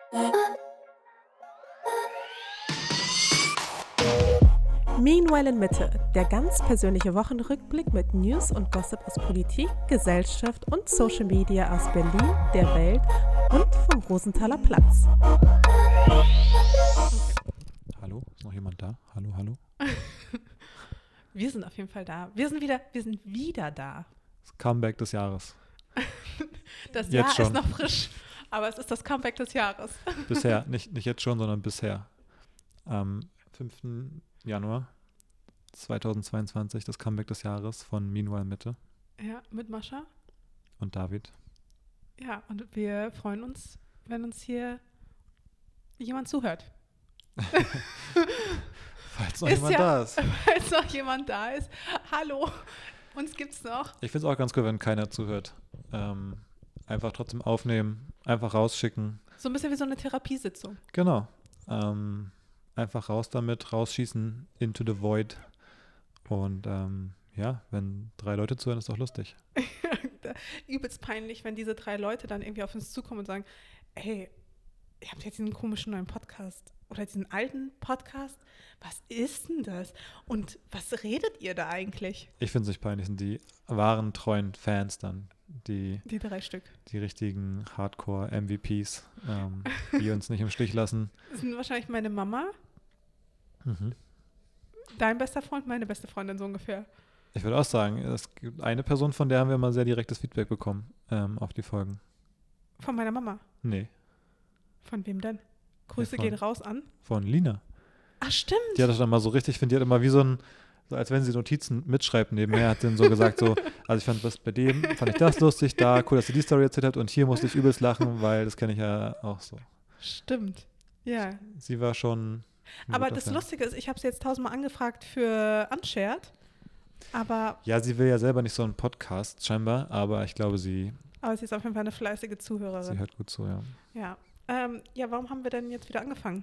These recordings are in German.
Meanwhile in Mitte, der ganz persönliche Wochenrückblick mit News und Gossip aus Politik, Gesellschaft und Social Media aus Berlin, der Welt und vom Rosenthaler Platz. Hallo, ist noch jemand da? Hallo, hallo? Wir sind auf jeden Fall da. Wir sind wieder da. Das Comeback des Jahres. Das Jetzt Jahr schon. ist noch frisch, aber es ist das Comeback des Jahres. Bisher, nicht jetzt schon, sondern bisher. Am 5. Januar 2022, das Comeback des Jahres von Meanwhile Mitte Ja, mit Mascha. und David. Ja, und wir freuen uns, wenn uns hier jemand zuhört. Falls noch jemand da ist. Falls noch jemand da ist. Hallo, uns gibt's noch. Ich finde es auch ganz cool, wenn keiner zuhört. Einfach trotzdem aufnehmen, einfach rausschicken. So ein bisschen wie so eine Therapiesitzung. Genau. Einfach raus damit, rausschießen into the void. Und ja, wenn 3 Leute zuhören, ist doch lustig. Übelst peinlich, wenn diese 3 Leute dann irgendwie auf uns zukommen und sagen, hey, ihr habt jetzt diesen komischen neuen Podcast oder diesen alten Podcast. Was ist denn das? Und was redet ihr da eigentlich? Ich finde es nicht peinlich, sind die wahren, treuen Fans dann, die 3 Stück. die richtigen Hardcore-MVPs, die uns nicht im Stich lassen. Das sind wahrscheinlich meine Mama, Mhm. dein bester Freund, meine beste Freundin so ungefähr. Ich würde auch sagen, es gibt eine Person, von der haben wir mal sehr direktes Feedback bekommen auf die Folgen. Von meiner Mama. Nee, Von wem denn? Grüße von- gehen raus an. von Lina. Ach, stimmt. Die hat das dann mal so richtig, ich finde, die hat immer wie so als wenn sie Notizen mitschreibt nebenher, hat dann so gesagt, so, also ich fand was bei dem, fand ich das lustig, da, cool, dass sie die Story erzählt hat und hier musste ich übelst lachen, weil das kenne ich ja auch so. Stimmt. Ja. Sie war schon ein Aber guter das Fan. Lustige ist, ich habe sie jetzt 1000-mal angefragt für Unshared. Aber Ja, sie will ja selber nicht so einen Podcast scheinbar, aber ich glaube, sie sie ist auf jeden Fall eine fleißige Zuhörerin. hört gut zu, ja. Ja. Ja, warum haben wir denn jetzt wieder angefangen?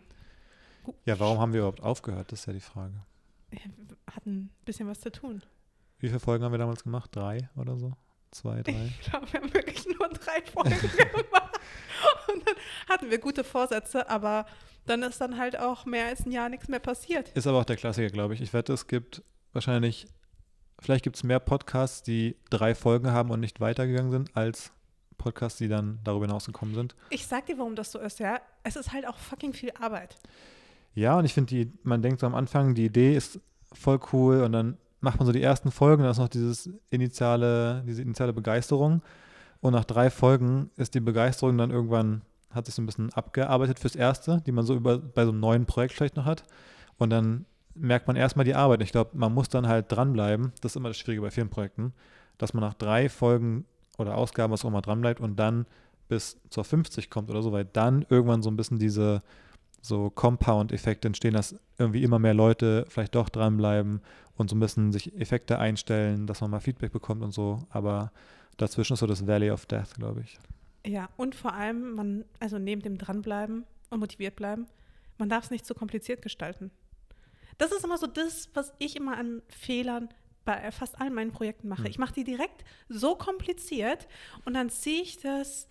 Ja, warum haben wir überhaupt aufgehört? Das ist ja die Frage. Wir hatten ein bisschen was zu tun. Wie viele Folgen haben wir damals gemacht? 3 oder so? 2, 3? Ich glaube, wir haben wirklich nur 3 Folgen gemacht. Und dann hatten wir gute Vorsätze, aber dann ist dann halt auch mehr als ein Jahr nichts mehr passiert. Ist aber auch der Klassiker, glaube ich. Ich wette, es gibt wahrscheinlich, vielleicht gibt es mehr Podcasts, die 3 Folgen haben und nicht weitergegangen sind, als Podcasts, die dann darüber hinausgekommen sind. Ich sag dir, warum das so ist, ja. Es ist halt auch fucking viel Arbeit. Ja, und ich finde, man denkt so am Anfang, die Idee ist voll cool und dann macht man so die ersten Folgen, dann ist noch diese initiale Begeisterung und nach 3 Folgen ist die Begeisterung dann irgendwann, hat sich so ein bisschen abgearbeitet fürs Erste, die man so bei so einem neuen Projekt vielleicht noch hat und dann merkt man erstmal die Arbeit. Ich glaube, man muss dann halt dranbleiben, das ist immer das Schwierige bei vielen Projekten, dass man nach 3 Folgen oder Ausgaben, was auch immer, dranbleibt und dann bis zur 50 kommt oder so, weil dann irgendwann so ein bisschen diese so Compound-Effekte entstehen, dass irgendwie immer mehr Leute vielleicht doch dranbleiben und so ein bisschen sich Effekte einstellen, dass man mal Feedback bekommt und so. Aber dazwischen ist so das Valley of Death, glaube ich. Ja, und vor allem, also neben dem Dranbleiben und motiviert bleiben, man darf es nicht zu kompliziert gestalten. Das ist immer so das, was ich immer an Fehlern bei fast allen meinen Projekten mache. Ich mache die direkt so kompliziert und dann ziehe ich das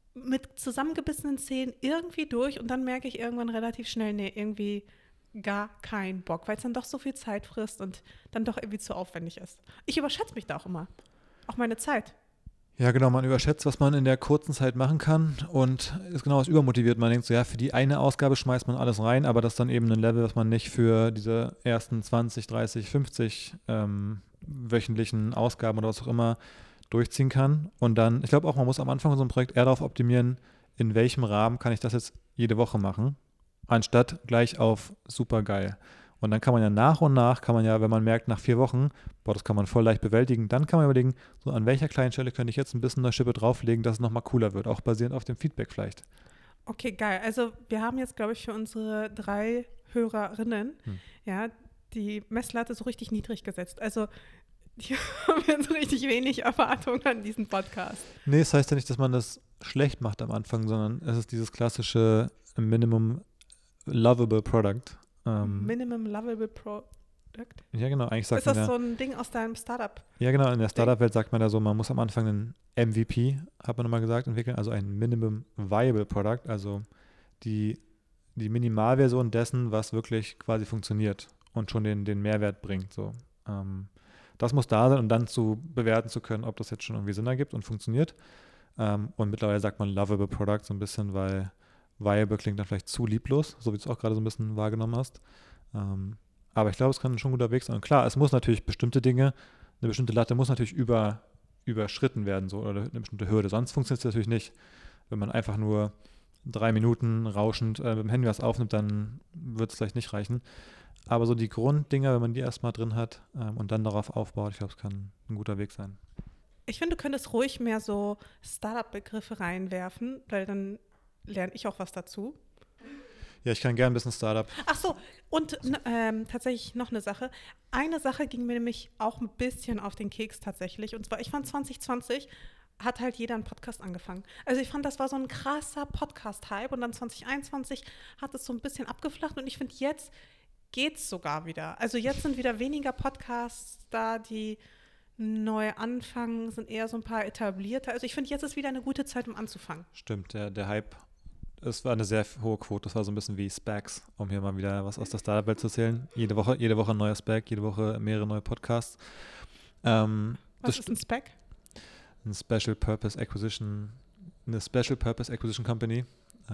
mit zusammengebissenen Zähnen irgendwie durch und dann merke ich irgendwann relativ schnell, nee, irgendwie gar keinen Bock, weil es dann doch so viel Zeit frisst und dann doch irgendwie zu aufwendig ist. Ich überschätze mich da auch immer. Auch meine Zeit. Ja, genau, man überschätzt, was man in der kurzen Zeit machen kann und ist genau was übermotiviert. Man denkt so, ja, für die eine Ausgabe schmeißt man alles rein, aber das ist dann eben ein Level, was man nicht für diese ersten 20, 30, 50 wöchentlichen Ausgaben oder was auch immer durchziehen kann. Und dann, ich glaube auch, man muss am Anfang so ein Projekt eher darauf optimieren, in welchem Rahmen kann ich das jetzt jede Woche machen, anstatt gleich auf super geil. Und dann kann man ja nach und nach, wenn man merkt, nach 4 Wochen, boah, das kann man voll leicht bewältigen, dann kann man überlegen, so an welcher kleinen Stelle könnte ich jetzt ein bisschen eine Schippe drauflegen, dass es nochmal cooler wird, auch basierend auf dem Feedback vielleicht. Okay, geil. Also wir haben jetzt, glaube ich, für unsere 3 Hörerinnen, ja, die Messlatte so richtig niedrig gesetzt. Also die haben jetzt richtig wenig Erwartungen an diesen Podcast. Nee, das heißt ja nicht, dass man das schlecht macht am Anfang, sondern es ist dieses klassische Minimum Lovable Product. Minimum Lovable Product? Ja, genau, eigentlich sagt Ist das man so ein Ding aus deinem Startup? ja, genau, in der Startup-Welt sagt man ja so, man muss am Anfang einen MVP, hat man immer gesagt, entwickeln, also ein Minimum Viable Product, also die Minimalversion dessen, was wirklich quasi funktioniert und schon den Mehrwert bringt. So. Das muss da sein, um dann zu bewerten zu können, ob das jetzt schon irgendwie Sinn ergibt und funktioniert. Und mittlerweile sagt man lovable Product so ein bisschen, weil viable klingt dann vielleicht zu lieblos, so wie du es auch gerade so ein bisschen wahrgenommen hast. Aber ich glaube, es kann schon ein guter Weg sein. Und klar, es muss natürlich bestimmte Dinge, eine bestimmte Latte muss natürlich überschritten werden, so, oder eine bestimmte Hürde. Sonst funktioniert es natürlich nicht. Wenn man einfach nur 3 Minuten rauschend mit dem Handy was aufnimmt, dann wird es vielleicht nicht reichen. Aber so die Grunddinger, wenn man die erstmal drin hat und dann darauf aufbaut, ich glaube, es kann ein guter Weg sein. Ich finde, du könntest ruhig mehr so Startup-Begriffe reinwerfen, weil dann lerne ich auch was dazu. Ja, ich kann gerne ein bisschen Startup. Ach so, und tatsächlich noch eine Sache. Eine Sache ging mir nämlich auch ein bisschen auf den Keks tatsächlich. Und zwar, ich fand 2020 hat halt jeder einen Podcast angefangen. Also ich fand, das war so ein krasser Podcast-Hype und dann 2021 hat es so ein bisschen abgeflacht und ich finde, jetzt geht's sogar wieder. Also jetzt sind wieder weniger Podcasts da, die neu anfangen, sind eher so ein paar etablierte. Also ich finde, jetzt ist wieder eine gute Zeit, um anzufangen. Stimmt, der Hype, es war eine sehr hohe Quote. Das war so ein bisschen wie Specs, um hier mal wieder was aus der Startup-Welt zu erzählen. Jede Woche ein neuer Spec, jede Woche mehrere neue Podcasts. Was ist ein Spec? Eine Special Purpose Acquisition Company.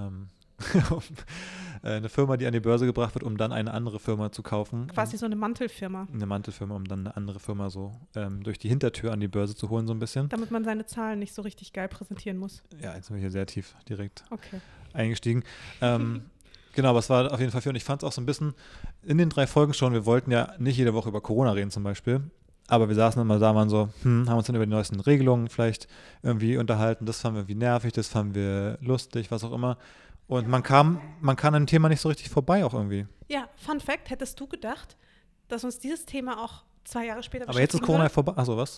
Eine Firma, die an die Börse gebracht wird, um dann eine andere Firma zu kaufen. Quasi so eine Mantelfirma. Eine Mantelfirma, um dann eine andere Firma so durch die Hintertür an die Börse zu holen, so ein bisschen. Damit man seine Zahlen nicht so richtig geil präsentieren muss. Ja, jetzt sind wir hier sehr tief direkt Okay. eingestiegen. Genau, aber es war auf jeden Fall viel. Und ich fand es auch so ein bisschen in den 3 Folgen schon, wir wollten ja nicht jede Woche über Corona reden zum Beispiel. Aber wir saßen immer da, waren so, haben uns dann über die neuesten Regelungen vielleicht irgendwie unterhalten. Das fanden wir irgendwie nervig, das fanden wir lustig, was auch immer. Und man kann an dem Thema nicht so richtig vorbei auch irgendwie. Ja, Fun Fact, hättest du gedacht, dass uns dieses Thema auch 2 Jahre später Aber jetzt ist Corona würde? vorbei. Achso, was?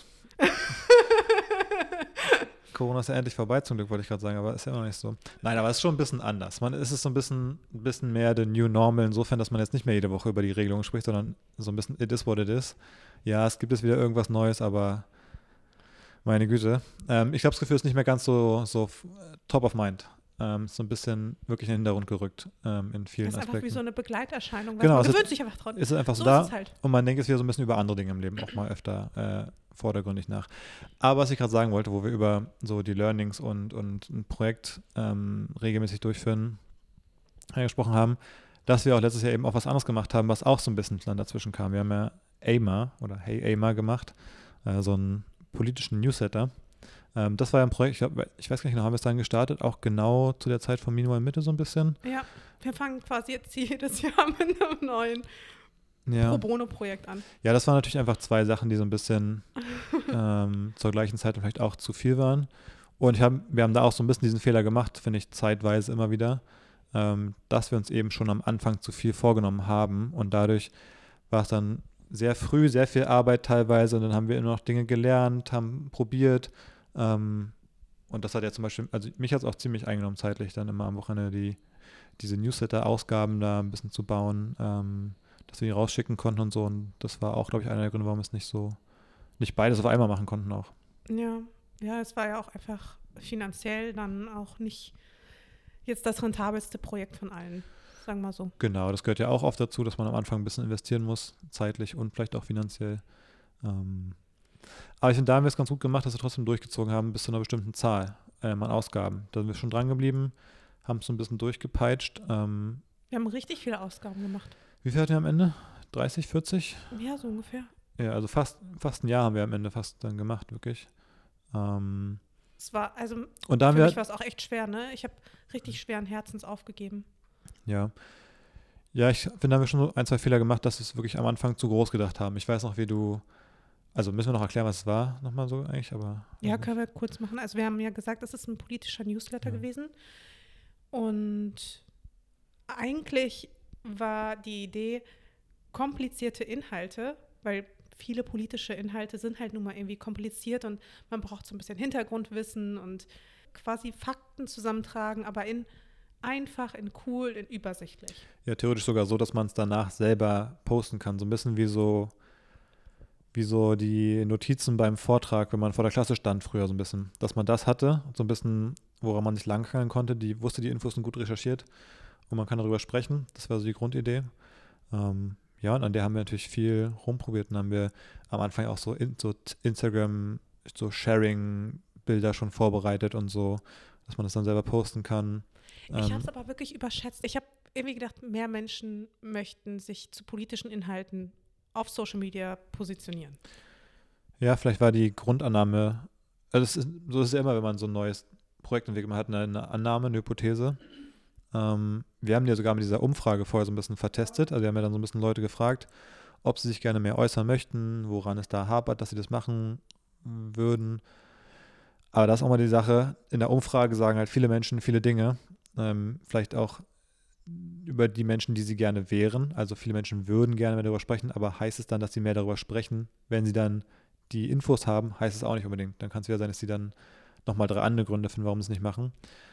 Corona ist ja endlich vorbei, zum Glück wollte ich gerade sagen, aber ist ja immer noch nicht so. Nein, aber es ist schon ein bisschen anders. Es ist so ein bisschen mehr the new normal, insofern, dass man jetzt nicht mehr jede Woche über die Regelungen spricht, sondern so ein bisschen it is what it is. Ja, es gibt jetzt wieder irgendwas Neues, aber meine Güte. Ich glaube, das Gefühl ist nicht mehr ganz so top of mind. Ist so ein bisschen wirklich in den Hintergrund gerückt in vielen Aspekten. Das ist einfach wie so eine Begleiterscheinung, weil Genau, man gewöhnt sich einfach dran. Ist es einfach so So da ist es halt. und man denkt jetzt wieder so ein bisschen über andere Dinge im Leben auch mal öfter vordergründig nach. Aber was ich gerade sagen wollte, wo wir über so die Learnings und ein Projekt regelmäßig durchführen gesprochen haben, dass wir auch letztes Jahr eben auch was anderes gemacht haben, was auch so ein bisschen dann dazwischen kam. Wir haben ja AIMA oder Hey AIMA gemacht, so einen politischen Newsletter. Das war ja ein Projekt, ich weiß gar nicht genau, haben wir es dann gestartet, auch genau zu der Zeit von Meanwhile Mitte so ein bisschen. Ja, wir fangen quasi jetzt jedes Jahr mit einem neuen Pro-Bono-Projekt an. Ja, das waren natürlich einfach 2 Sachen, die so ein bisschen zur gleichen Zeit vielleicht auch zu viel waren. Und wir haben da auch so ein bisschen diesen Fehler gemacht, finde ich, zeitweise immer wieder, dass wir uns eben schon am Anfang zu viel vorgenommen haben. Und dadurch war es dann sehr früh, sehr viel Arbeit teilweise. Und dann haben wir immer noch Dinge gelernt, haben probiert. Und das hat ja zum Beispiel, also mich hat es auch ziemlich eingenommen zeitlich, dann immer am Wochenende diese Newsletter-Ausgaben da ein bisschen zu bauen, dass wir die rausschicken konnten und so. Und das war auch, glaube ich, einer der Gründe, warum wir es nicht beides auf einmal machen konnten auch. Ja, es war ja auch einfach finanziell dann auch nicht jetzt das rentabelste Projekt von allen, sagen wir mal so. Genau, das gehört ja auch oft dazu, dass man am Anfang ein bisschen investieren muss, zeitlich und vielleicht auch finanziell. Aber ich finde, da haben wir es ganz gut gemacht, dass wir trotzdem durchgezogen haben bis zu einer bestimmten Zahl an Ausgaben. Da sind wir schon dran geblieben, haben es so ein bisschen durchgepeitscht. Wir haben richtig viele Ausgaben gemacht. Wie viel hatten wir am Ende? 30, 40? Ja, so ungefähr. Ja, also fast ein Jahr haben wir am Ende fast dann gemacht, wirklich. Es war, also und da für mich war es auch echt schwer, ne? Ich habe richtig schweren Herzens aufgegeben. Ja. Ja, ich finde, da haben wir schon so 1, 2 Fehler gemacht, dass wir es wirklich am Anfang zu groß gedacht haben. Ich weiß noch, also müssen wir noch erklären, was es war, nochmal so eigentlich, aber. Ja, können wir kurz machen. Also wir haben ja gesagt, es ist ein politischer Newsletter gewesen. Und eigentlich war die Idee, komplizierte Inhalte, weil viele politische Inhalte sind halt nun mal irgendwie kompliziert und man braucht so ein bisschen Hintergrundwissen und quasi Fakten zusammentragen, aber einfach, in cool, in übersichtlich. Ja, theoretisch sogar so, dass man es danach selber posten kann. So ein bisschen wie so die Notizen beim Vortrag, wenn man vor der Klasse stand früher so ein bisschen. Dass man das hatte, so ein bisschen woran man sich langhangeln konnte. Die wusste die Infos und gut recherchiert und man kann darüber sprechen. Das war so die Grundidee. Ja, und an der haben wir natürlich viel rumprobiert und haben wir am Anfang auch so Instagram, so Sharing-Bilder schon vorbereitet und so, dass man das dann selber posten kann. Ich habe es aber wirklich überschätzt. Ich habe irgendwie gedacht, mehr Menschen möchten sich zu politischen Inhalten auf Social Media positionieren. Ja, vielleicht war die Grundannahme, also so ist es ja immer, wenn man so ein neues Projekt entwickelt, man hat eine Annahme, eine Hypothese. Wir haben die ja sogar mit dieser Umfrage vorher so ein bisschen vertestet, also wir haben ja dann so ein bisschen Leute gefragt, ob sie sich gerne mehr äußern möchten, woran es da hapert, dass sie das machen würden. Aber das ist auch mal die Sache, in der Umfrage sagen halt viele Menschen viele Dinge, vielleicht auch über die Menschen, die sie gerne wären. Also viele Menschen würden gerne mehr darüber sprechen, aber heißt es dann, dass sie mehr darüber sprechen, wenn sie dann die Infos haben, heißt es auch nicht unbedingt. Dann kann es wieder sein, dass sie dann nochmal 3 andere Gründe finden, warum sie es nicht machen.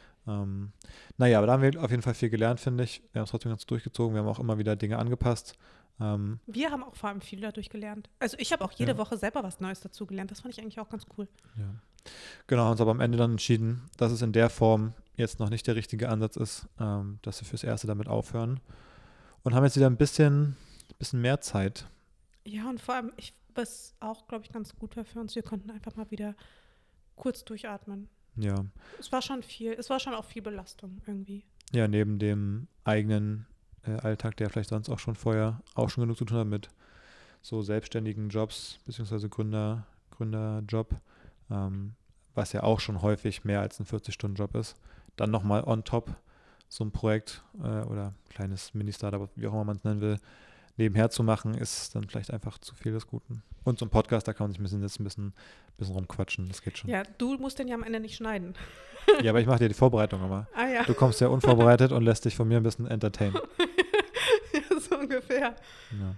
Naja, aber da haben wir auf jeden Fall viel gelernt, finde ich. Wir haben es trotzdem ganz durchgezogen. Wir haben auch immer wieder Dinge angepasst. Wir haben auch vor allem viel dadurch gelernt. Also ich habe auch jede Woche selber was Neues dazu gelernt. Das fand ich eigentlich auch ganz cool. Ja. Genau, haben uns aber am Ende dann entschieden, dass es in der Form jetzt noch nicht der richtige Ansatz ist, dass wir fürs Erste damit aufhören. Und haben jetzt wieder ein bisschen mehr Zeit. Ja, und vor allem, was auch, glaube ich, ganz gut war für uns, wir konnten einfach mal wieder kurz durchatmen. Ja. Es war schon auch viel Belastung irgendwie. Ja, neben dem eigenen Alltag, der vielleicht sonst auch schon vorher auch schon genug zu tun hat mit so selbstständigen Jobs, beziehungsweise Gründerjob, was ja auch schon häufig mehr als ein 40-Stunden-Job ist. Dann nochmal on top so ein Projekt oder kleines Mini-Startup, wie auch immer man es nennen will, nebenher zu machen, ist dann vielleicht einfach zu viel des Guten. Und so ein Podcast, da kann man sich ein bisschen rumquatschen, das geht schon. Ja, du musst den ja am Ende nicht schneiden. Ja, aber ich mache dir die Vorbereitung immer. Ah ja. Du kommst ja unvorbereitet und lässt dich von mir ein bisschen entertainen. Ja, so ungefähr. Ja.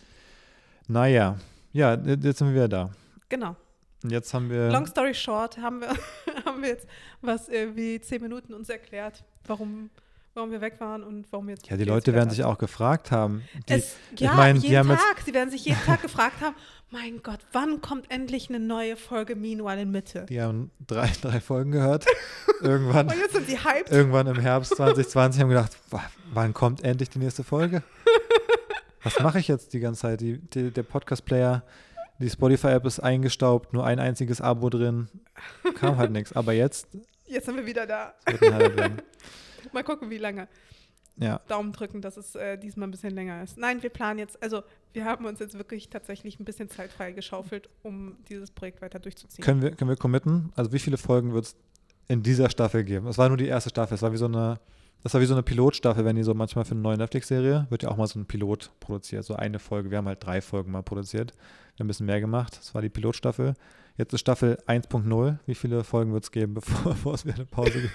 Naja, ja, jetzt sind wir wieder da. Genau. Und jetzt haben wir... Long story short, haben wir jetzt was irgendwie 10 Minuten uns erklärt, warum wir weg waren und warum wir jetzt... Ja, die Leute werden sich auch gefragt haben. Sie werden sich jeden Tag gefragt haben, mein Gott, wann kommt endlich eine neue Folge Meanwhile in Mitte? Die haben drei Folgen gehört. Irgendwann, und jetzt sind sie hyped. Irgendwann im Herbst 2020 haben gedacht, wann kommt endlich die nächste Folge? Was mache ich jetzt die ganze Zeit? Der Podcast-Player, die Spotify-App ist eingestaubt, nur ein einziges Abo drin. Kam halt nichts. Aber jetzt sind wir wieder da. Wird ein Highlight werden. Mal gucken, wie lange. Ja. Daumen drücken, dass es diesmal ein bisschen länger ist. Nein, wir planen jetzt, also wir haben uns jetzt wirklich tatsächlich ein bisschen Zeit freigeschaufelt, um dieses Projekt weiter durchzuziehen. Können wir committen? Also wie viele Folgen wird es in dieser Staffel geben? Es war nur die erste Staffel. Das war wie so eine Pilotstaffel, wenn die so manchmal für eine neue Netflix-Serie, wird ja auch mal so ein Pilot produziert, so eine Folge. Wir haben halt 3 Folgen mal produziert. Wir haben ein bisschen mehr gemacht. Das war die Pilotstaffel. Jetzt ist Staffel 1.0. Wie viele Folgen wird es geben, bevor es wieder eine Pause gibt?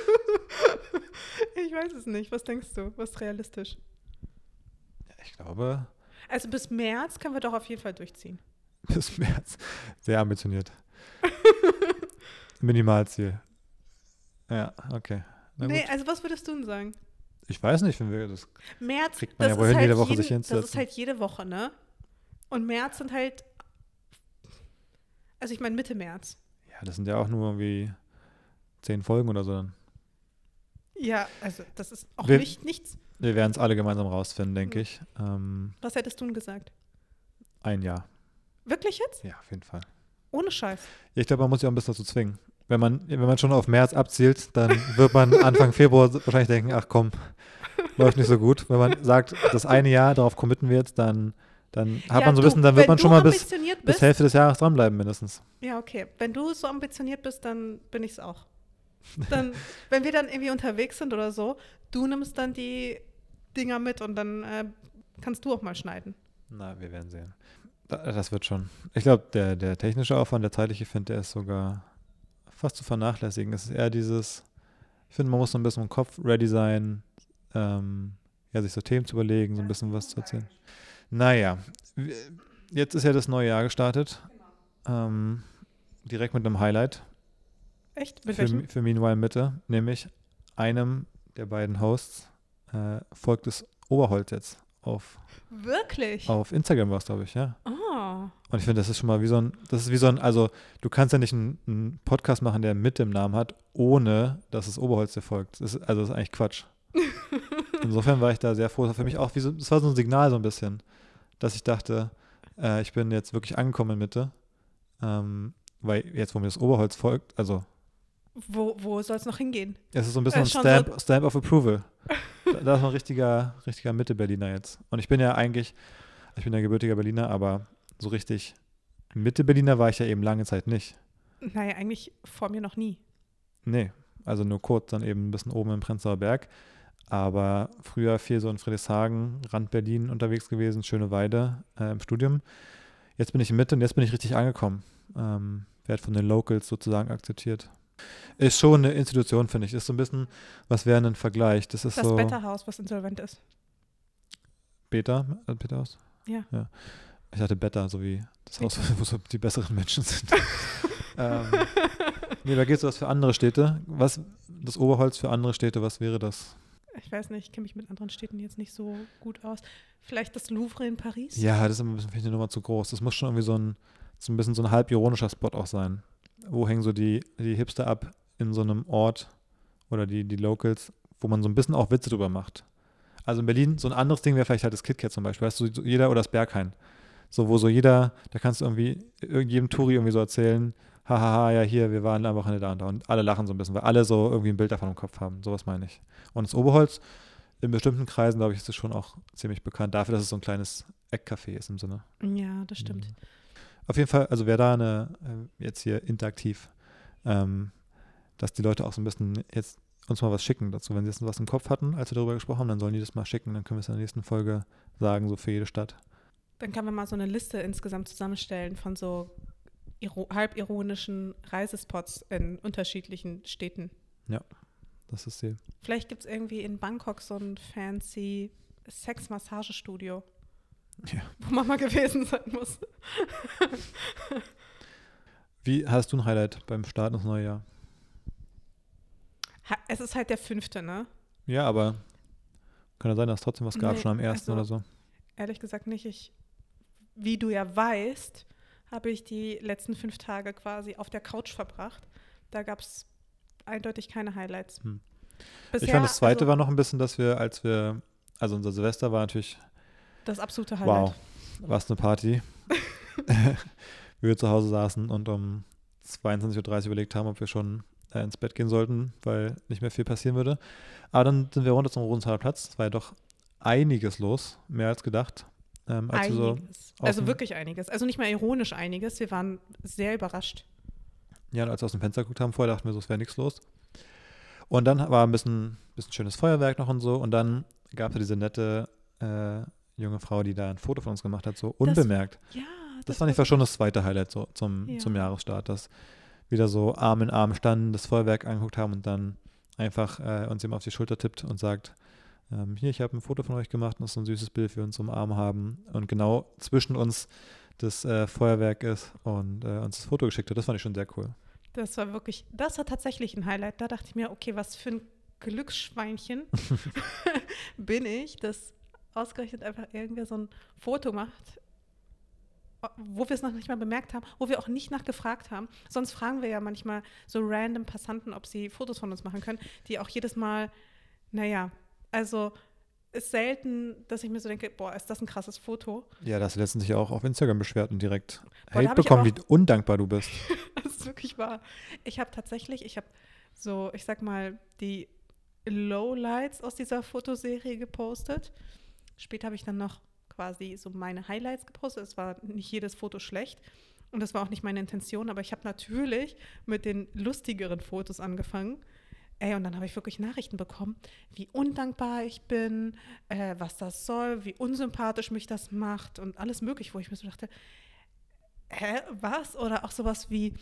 Ich weiß es nicht. Was denkst du? Was ist realistisch? Ja, ich glaube... Also bis März können wir doch auf jeden Fall durchziehen. Bis März. Sehr ambitioniert. Minimalziel. Ja, okay. Nee, also was würdest du denn sagen? Ich weiß nicht, wenn wir das... März, kriegt man ja wohl hin, jede Woche sich hinzusetzen. Das ist halt jede Woche, ne? Und März sind halt... Also ich meine Mitte März. Ja, das sind ja auch nur irgendwie 10 Folgen oder so dann. Ja, also das ist auch nichts. Wir werden es alle gemeinsam rausfinden, denke ich. Was hättest du denn gesagt? 1 Jahr. Wirklich jetzt? Ja, auf jeden Fall. Ohne Scheiß. Ja, ich glaube, man muss sich auch ein bisschen dazu zwingen. Wenn man schon auf März abzielt, dann wird man Anfang Februar wahrscheinlich denken, ach komm, läuft nicht so gut. Wenn man sagt, das eine Jahr, darauf committen wir jetzt, dann hat man so ein bisschen, dann wird man schon mal bis Hälfte des Jahres dranbleiben mindestens. Ja, okay. Wenn du so ambitioniert bist, dann bin ich es auch. Dann, wenn wir dann irgendwie unterwegs sind oder so, du nimmst dann die Dinger mit und dann kannst du auch mal schneiden. Na, wir werden sehen. Das wird schon. Ich glaube, der technische Aufwand, der zeitliche, der ist sogar fast zu vernachlässigen. Es ist eher dieses, ich finde, man muss so ein bisschen im Kopf ready sein, sich so Themen zu überlegen, so ein bisschen was zu erzählen. Naja, jetzt ist ja das neue Jahr gestartet. Direkt mit einem Highlight. Echt? Mit welchem? Für Meanwhile Mitte, nämlich einem der beiden Hosts folgt das Oberholz jetzt auf. Wirklich? Auf Instagram war es, glaube ich, ja. Oh. Oh. Und ich finde, das ist schon mal also du kannst ja nicht einen Podcast machen, der mit dem Namen hat, ohne dass das Oberholz dir folgt. Das ist eigentlich Quatsch. Insofern war ich da sehr froh. Das war für mich auch das war so ein Signal so ein bisschen, dass ich dachte, ich bin jetzt wirklich angekommen in Mitte. Weil jetzt, wo mir das Oberholz folgt, also Wo soll es noch hingehen? es ist so ein bisschen Schon ein Stamp of Approval. Da ist man richtiger Mitte-Berliner jetzt. Und ich bin ja gebürtiger Berliner, aber so richtig Mitte-Berliner war ich ja eben lange Zeit nicht. Naja, eigentlich vor mir noch nie. Nee, also nur kurz, dann eben ein bisschen oben im Prenzlauer Berg. Aber früher viel so in Friedrichshagen, Rand Berlin unterwegs gewesen, Schöneweide im Studium. Jetzt bin ich in Mitte und jetzt bin ich richtig angekommen. Werde von den Locals sozusagen akzeptiert. Ist schon eine Institution, finde ich. Ist so ein bisschen, was wäre ein Vergleich? Das ist Das so Beta-Haus, was insolvent ist. Beta-Haus? Ja. Ich hatte Beta, so wie das Haus, wo so die besseren Menschen sind. Nee, da geht es was für andere Städte. Was das Oberholz für andere Städte, was wäre das? Ich weiß nicht, ich kenne mich mit anderen Städten jetzt nicht so gut aus. Vielleicht das Louvre in Paris? Ja, das ist ein bisschen, finde ich, eine Nummer zu groß. Das muss schon irgendwie so ein bisschen so ein halb ironischer Spot auch sein. Wo hängen so die Hipster ab in so einem Ort oder die Locals, wo man so ein bisschen auch Witze drüber macht. Also in Berlin, so ein anderes Ding wäre vielleicht halt das KitKat zum Beispiel, weißt du, so jeder oder das Berghain. So, wo so jeder, da kannst du irgendwie jedem Touri irgendwie so erzählen, hahaha, ja hier, wir waren am Wochenende da und alle lachen so ein bisschen, weil alle so irgendwie ein Bild davon im Kopf haben. Sowas meine ich. Und das Oberholz, in bestimmten Kreisen, glaube ich, ist es schon auch ziemlich bekannt dafür, dass es so ein kleines Eckcafé ist im Sinne. Ja, das stimmt. Auf jeden Fall, also wäre da jetzt hier interaktiv, dass die Leute auch so ein bisschen jetzt uns mal was schicken dazu. Wenn sie jetzt was im Kopf hatten, als wir darüber gesprochen haben, dann sollen die das mal schicken, dann können wir es in der nächsten Folge sagen, so für jede Stadt. Dann können wir mal so eine Liste insgesamt zusammenstellen von so halbironischen Reisespots in unterschiedlichen Städten. Ja, das ist Ziel. Vielleicht gibt es irgendwie in Bangkok so ein fancy Sex-Massagestudio, Ja. wo man mal gewesen sein muss. Wie hast du ein Highlight beim Start ins neue Jahr? Es ist halt der 5., ne? Ja, aber kann ja sein, dass es trotzdem was gab, Nee, schon am 1. also oder so. Ehrlich gesagt nicht. Wie du ja weißt, habe ich die letzten 5 Tage quasi auf der Couch verbracht. Da gab es eindeutig keine Highlights. Ich fand, das zweite war noch ein bisschen, dass also unser Silvester war natürlich das absolute Highlight. Wow, was eine Party. Wie wir zu Hause saßen und um 22.30 Uhr überlegt haben, ob wir schon ins Bett gehen sollten, weil nicht mehr viel passieren würde. Aber dann sind wir runter zum Rosenthaler Platz. Es war ja doch einiges los, mehr als gedacht. Einiges. Also wirklich einiges. Also nicht mal ironisch einiges. Wir waren sehr überrascht. Ja, und als wir aus dem Fenster geguckt haben, vorher dachten wir so, es wäre nichts los. Und dann war ein bisschen schönes Feuerwerk noch und so. Und dann gab es diese nette junge Frau, die da ein Foto von uns gemacht hat, so unbemerkt. Das fand ich war schon das zweite Highlight so zum Jahresstart, dass wieder so Arm in Arm standen, das Feuerwerk angeguckt haben und dann einfach uns jemand auf die Schulter tippt und sagt, hier, ich habe ein Foto von euch gemacht und das ist so ein süßes Bild, wir uns umarmen haben und genau zwischen uns das Feuerwerk ist und uns das Foto geschickt hat. Das fand ich schon sehr cool. Das war tatsächlich ein Highlight. Da dachte ich mir, okay, was für ein Glücksschweinchen bin ich, dass ausgerechnet einfach irgendwer so ein Foto macht, wo wir es noch nicht mal bemerkt haben, wo wir auch nicht nachgefragt haben. Sonst fragen wir ja manchmal so random Passanten, ob sie Fotos von uns machen können, die auch jedes Mal, also ist selten, dass ich mir so denke, boah, ist das ein krasses Foto. Ja, da hast du letztens sich auch auf Instagram beschwert und direkt Hate bekommen, wie undankbar du bist. Das ist wirklich wahr. Ich habe so, ich sag mal, die Lowlights aus dieser Fotoserie gepostet. Später habe ich dann noch quasi so meine Highlights gepostet. Es war nicht jedes Foto schlecht und das war auch nicht meine Intention, aber ich habe natürlich mit den lustigeren Fotos angefangen. Und dann habe ich wirklich Nachrichten bekommen, wie undankbar ich bin, was das soll, wie unsympathisch mich das macht und alles mögliche, wo ich mir so dachte, was? Oder auch sowas wie,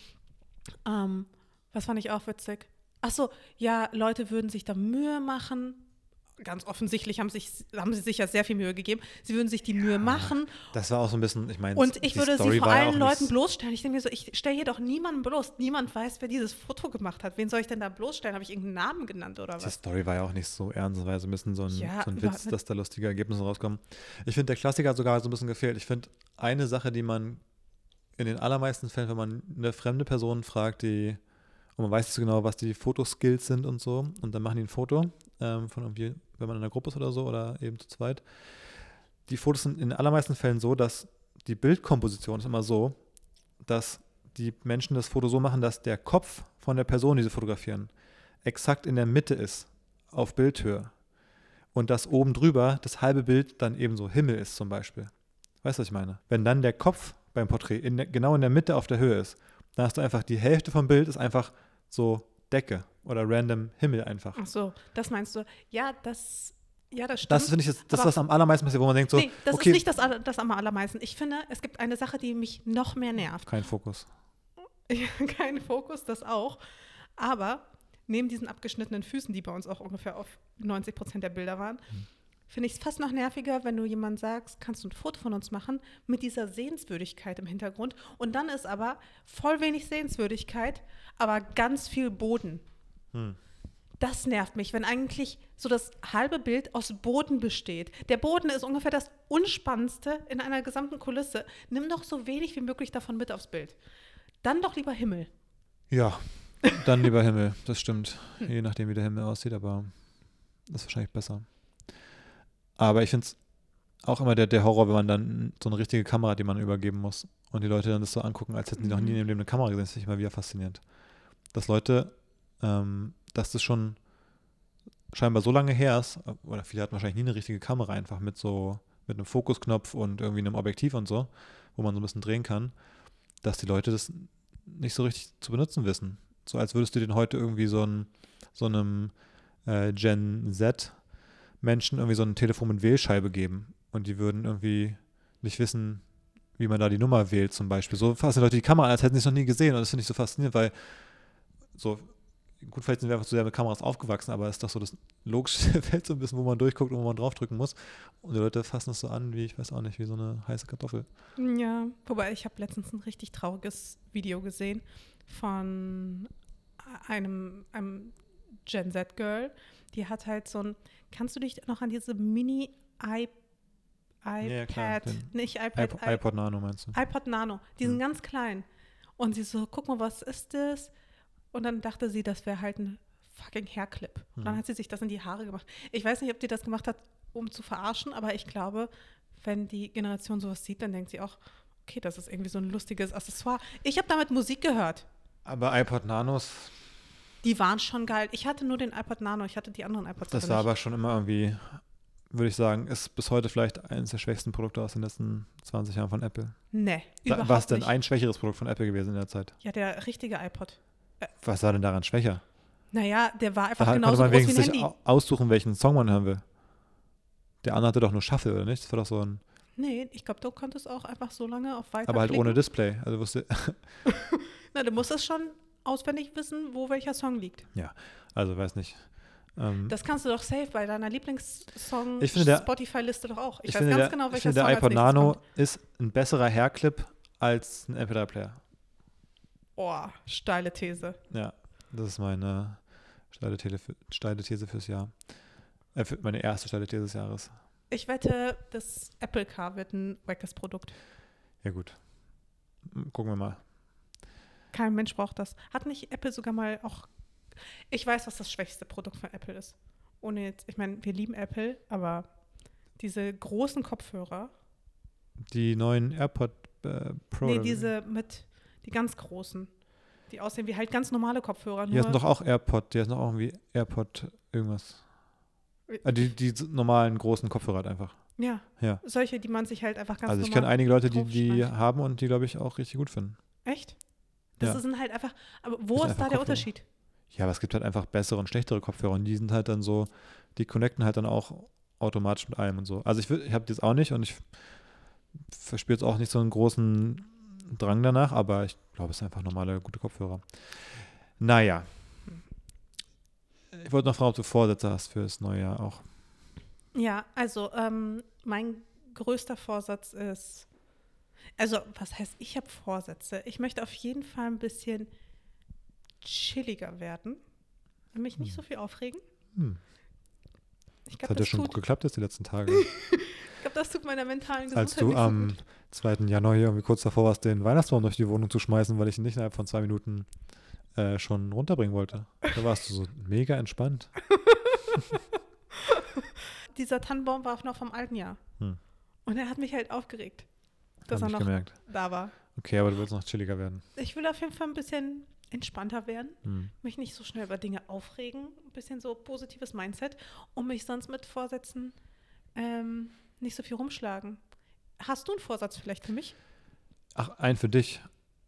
was fand ich auch witzig? Ach so, ja, Leute würden sich da Mühe machen. Ganz offensichtlich haben sie sich ja sehr viel Mühe gegeben. Sie würden sich die Mühe machen. Das war auch so ein bisschen, ich meine, und ich würde sie vor allen Leuten bloßstellen. Ich denke mir so, ich stelle hier doch niemanden bloß. Niemand weiß, wer dieses Foto gemacht hat. Wen soll ich denn da bloßstellen? Habe ich irgendeinen Namen genannt oder was? Die Story war ja auch nicht so ernst. Es war ja so ein bisschen so ein Witz, dass da lustige Ergebnisse rauskommen. Ich finde, der Klassiker hat sogar so ein bisschen gefehlt. Ich finde, eine Sache, die man in den allermeisten Fällen, wenn man eine fremde Person fragt, und man weiß nicht so genau, was die Fotoskills sind und so, und dann machen die ein Foto von irgendwie, wenn man in einer Gruppe ist oder so, oder eben zu zweit. Die Fotos sind in den allermeisten Fällen so, dass die Bildkomposition ist immer so, dass die Menschen das Foto so machen, dass der Kopf von der Person, die sie fotografieren, exakt in der Mitte ist, auf Bildhöhe. Und dass oben drüber das halbe Bild dann eben so Himmel ist zum Beispiel. Weißt du, was ich meine? Wenn dann der Kopf beim Porträt genau in der Mitte auf der Höhe ist, dann hast du einfach die Hälfte vom Bild ist einfach so Decke oder random Himmel einfach. Ach so, das meinst du. Ja, das stimmt. Das finde ich das, was am allermeisten passiert, wo man denkt so, Nee, das okay, ist nicht das am allermeisten. Ich finde, es gibt eine Sache, die mich noch mehr nervt. kein Fokus. Kein Fokus, das auch. Aber neben diesen abgeschnittenen Füßen, die bei uns auch ungefähr auf 90% der Bilder waren, finde ich es fast noch nerviger, wenn du jemand sagst, kannst du ein Foto von uns machen mit dieser Sehenswürdigkeit im Hintergrund. Und dann ist aber voll wenig Sehenswürdigkeit, aber ganz viel Boden. Das nervt mich, wenn eigentlich so das halbe Bild aus Boden besteht. Der Boden ist ungefähr das Unspannendste in einer gesamten Kulisse. Nimm doch so wenig wie möglich davon mit aufs Bild. Dann doch lieber Himmel. Ja, dann lieber Himmel, das stimmt. Je nachdem, wie der Himmel aussieht, aber das ist wahrscheinlich besser. Aber ich finde es auch immer der Horror, wenn man dann so eine richtige Kamera hat, die man übergeben muss und die Leute dann das so angucken, als hätten die noch nie in ihrem Leben eine Kamera gesehen. Das finde ich immer wieder faszinierend. Dass Leute, dass das schon scheinbar so lange her ist, oder viele hatten wahrscheinlich nie eine richtige Kamera einfach mit einem Fokusknopf und irgendwie einem Objektiv und so, wo man so ein bisschen drehen kann, dass die Leute das nicht so richtig zu benutzen wissen. So als würdest du den heute irgendwie so einem Gen Z Menschen irgendwie so ein Telefon mit Wählscheibe geben und die würden irgendwie nicht wissen, wie man da die Nummer wählt zum Beispiel. So fassen Leute die Kamera an, als hätten sie es noch nie gesehen und das finde ich so faszinierend, weil so, gut, vielleicht sind wir einfach zu sehr mit Kameras aufgewachsen, aber es ist doch so das logische Feld so ein bisschen, wo man durchguckt und wo man draufdrücken muss und die Leute fassen es so an, wie, ich weiß auch nicht, wie so eine heiße Kartoffel. Ja, wobei ich habe letztens ein richtig trauriges Video gesehen von einem Gen Z-Girl, die hat halt so ein, kannst du dich noch an diese Mini-iPad, Ja, klar, nicht iPad, iPod Nano meinst du? iPod Nano, die sind ganz klein. Und sie so, guck mal, was ist das? Und dann dachte sie, das wäre halt ein fucking Hairclip. Und dann hat sie sich das in die Haare gemacht. Ich weiß nicht, ob die das gemacht hat, um zu verarschen, aber ich glaube, wenn die Generation sowas sieht, dann denkt sie auch, okay, das ist irgendwie so ein lustiges Accessoire. Ich habe damit Musik gehört. Aber iPod Nanos, Die waren schon geil. Ich hatte nur den iPod Nano, ich hatte die anderen iPods das war aber schon immer irgendwie, würde ich sagen, ist bis heute vielleicht eines der schwächsten Produkte aus den letzten 20 Jahren von Apple. Nee, überhaupt Was denn nicht. ein schwächeres Produkt von Apple gewesen in der Zeit? Ja, der richtige iPod. Was war denn daran schwächer? Naja, der war einfach Da konnte genauso man groß wie ein wenigstens sich Handy. aussuchen, welchen Song man hören will. Der andere hatte doch nur Shuffle, oder nicht? Das war doch so ein, Nee, ich glaube, du konntest auch einfach so lange auf weiter aber halt klicken. ohne Display. Also wusste, Na, du musstest schon auswendig wissen, wo welcher Song liegt. also weiß nicht. Das kannst du doch safe bei deiner Ich finde, Lieblingssong-Spotify-Liste doch auch. Ich weiß finde, ganz genau, ich welcher finde, Song der als iPod nächstes Nano kommt. ist ein besserer Hairclip als ein MP3-Player. Oh, steile These. Ja, das ist meine steile These fürs Jahr. Für meine erste steile These des Jahres. Ich wette, das Apple Car wird ein wackes Produkt. Ja gut. Gucken wir mal. Kein Mensch braucht das. Hat nicht Apple sogar mal auch... Ich weiß, was das schwächste Produkt von Apple ist. Ohne jetzt, ich meine, wir lieben Apple, aber diese großen Kopfhörer, Die neuen AirPod Pro. nee, die ganz großen, die aussehen wie halt ganz normale Kopfhörer. Die heißen doch auch AirPod. Die heißen doch auch irgendwie AirPod irgendwas. Die normalen großen Kopfhörer halt einfach. Ja, Ja. solche, die man sich halt einfach ganz Also ich normal... kenne einige Leute, die draufschneidet. haben und die, glaube ich, auch richtig gut finden. Echt? Das Ja. sind halt einfach... Aber Das wo sind ist einfach da der Kopfhörer. Unterschied? Ja, aber es gibt halt einfach bessere und schlechtere Kopfhörer und die sind halt dann so, die connecten halt dann auch automatisch mit allem und so. Also ich habe das auch nicht und ich verspüre jetzt auch nicht so einen großen Drang danach, aber ich glaube, es sind einfach normale, gute Kopfhörer. Naja. Ich wollte noch fragen, ob du Vorsätze hast für das neue Jahr auch. Ja, also mein größter Vorsatz ist... Also, was heißt, ich habe Vorsätze? Ich möchte auf jeden Fall ein bisschen chilliger werden. Mich nicht so viel aufregen. Ich Das glaube, hat ja schon gut geklappt jetzt die letzten Tage. das tut meiner mentalen Gesundheit Als du nicht so am gut. 2. Januar hier irgendwie kurz davor warst, den Weihnachtsbaum durch die Wohnung zu schmeißen, weil ich ihn nicht innerhalb von 2 Minuten schon runterbringen wollte. Da warst du so mega entspannt. Dieser Tannenbaum war auch noch vom alten Jahr. Hm. Und er hat mich halt aufgeregt, dass Hab er ich noch gemerkt. da war. Okay, aber du willst noch chilliger werden. Ich will auf jeden Fall ein bisschen entspannter werden, Hm. mich nicht so schnell über Dinge aufregen, ein bisschen so positives Mindset und mich sonst mit Vorsätzen nicht so viel rumschlagen. Hast du einen Vorsatz vielleicht für mich? Ach, ein für dich.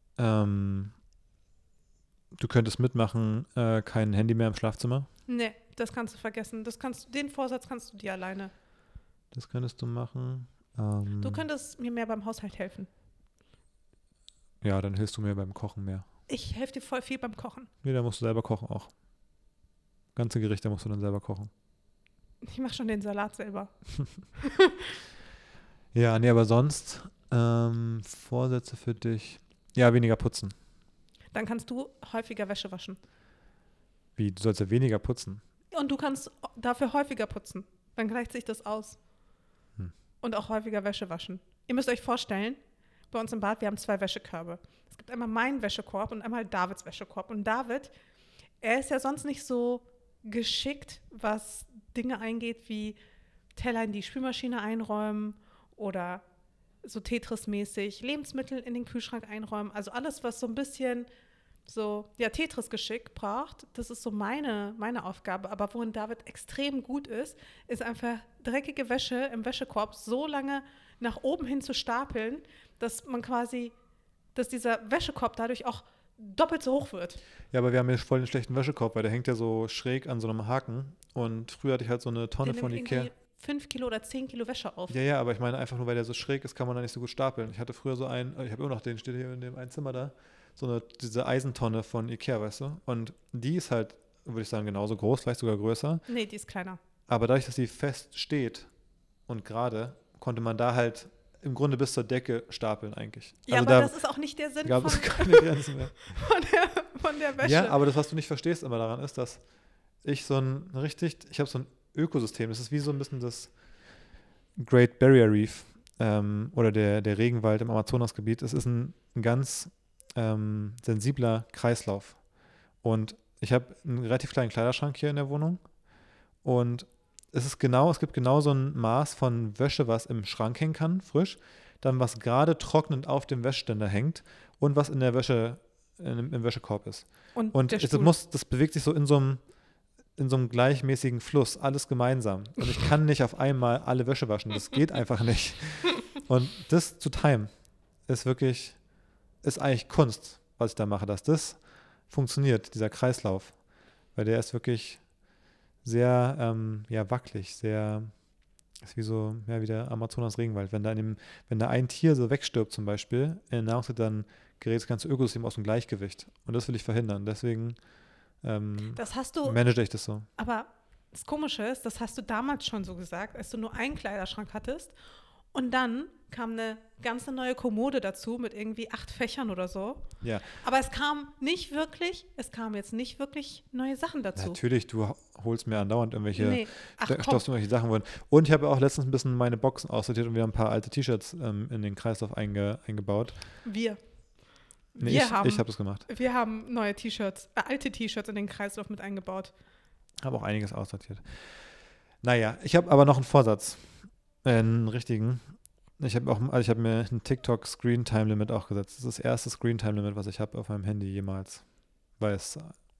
Du könntest mitmachen, kein Handy mehr im Schlafzimmer. Nee, das kannst du vergessen. Den Vorsatz kannst du dir alleine. Das könntest du machen. Du könntest mir mehr beim Haushalt helfen. Ja, dann hilfst du mir beim Kochen mehr. Ich helfe dir voll viel beim Kochen. Nee, dann musst du selber kochen auch. Ganze Gerichte musst du dann selber kochen. Ich mache schon den Salat selber. Ja, nee, aber sonst Vorsätze für dich. Ja, weniger putzen. Dann kannst du häufiger Wäsche waschen. Wie, du sollst ja weniger putzen. Und du kannst dafür häufiger putzen. Dann gleicht sich das aus. Und auch häufiger Wäsche waschen. Ihr müsst euch vorstellen, bei uns im Bad, wir haben 2 Wäschekörbe. Es gibt einmal meinen Wäschekorb und einmal Davids Wäschekorb. Und David, er ist ja sonst nicht so geschickt, was Dinge eingeht, wie Teller in die Spülmaschine einräumen oder so Tetris-mäßig Lebensmittel in den Kühlschrank einräumen. Also alles, was so ein bisschen so, ja, Tetris-Geschick braucht, das ist so meine Aufgabe. Aber worin David extrem gut ist einfach dreckige Wäsche im Wäschekorb so lange nach oben hin zu stapeln, dass dieser Wäschekorb dadurch auch doppelt so hoch wird. Ja, aber wir haben hier voll den schlechten Wäschekorb, weil der hängt ja so schräg an so einem Haken. Und früher hatte ich halt so eine Tonne Der von nimmt Ikea. irgendwie 5 Kilo oder 10 Kilo Wäsche auf. Ja, aber ich meine einfach nur, weil der so schräg ist, kann man da nicht so gut stapeln. Ich hatte früher so einen, ich habe immer noch den, steht hier in dem einen Zimmer da, diese Eisentonne von Ikea, weißt du? Und die ist halt, würde ich sagen, genauso groß, vielleicht sogar größer. Nee, die ist kleiner. Aber dadurch, dass die fest steht und gerade, konnte man da halt im Grunde bis zur Decke stapeln eigentlich. Ja, also aber da das ist auch nicht der Sinn gab es keine Grenzen mehr. von der Wäsche. Ja, aber das, was du nicht verstehst immer daran, ist, dass ich ich habe so ein Ökosystem, das ist wie so ein bisschen das Great Barrier Reef oder der Regenwald im Amazonasgebiet. Es ist ein ganz sensibler Kreislauf. Und ich habe einen relativ kleinen Kleiderschrank hier in der Wohnung und es gibt genau so ein Maß von Wäsche, was im Schrank hängen kann, frisch, dann was gerade trocknend auf dem Wäscheständer hängt und was in der Wäsche, im Wäschekorb ist. Und das bewegt sich so in so einem gleichmäßigen Fluss, alles gemeinsam. Und ich kann nicht auf einmal alle Wäsche waschen, das geht einfach nicht. Und das zu timen ist eigentlich Kunst, was ich da mache, dass das funktioniert, dieser Kreislauf. Weil der ist wirklich sehr wackelig, ist wie so, ja, wie der Amazonas-Regenwald. Wenn da ein Tier so wegstirbt zum Beispiel, in der Nahrungskette, dann gerät das ganze Ökosystem aus dem Gleichgewicht. Und das will ich verhindern. Deswegen manage ich das so. Aber das Komische ist, das hast du damals schon so gesagt, als du nur einen Kleiderschrank hattest. Und dann kam eine ganz neue Kommode dazu mit irgendwie 8 Fächern oder so. Ja. Aber es kamen jetzt nicht wirklich neue Sachen dazu. Natürlich, du holst mir andauernd irgendwelche irgendwelche Sachen wollen. Und ich habe auch letztens ein bisschen meine Boxen aussortiert und wir haben ein paar alte T-Shirts in den Kreislauf eingebaut. Wir Ich habe das gemacht. Wir haben neue T-Shirts, alte T-Shirts in den Kreislauf mit eingebaut. Habe auch einiges aussortiert. Naja, ich habe aber noch einen Vorsatz. Einen richtigen. Ich habe mir ein TikTok Screen Time Limit auch gesetzt. Das ist das erste Screen Time Limit, was ich habe auf meinem Handy jemals. Weil es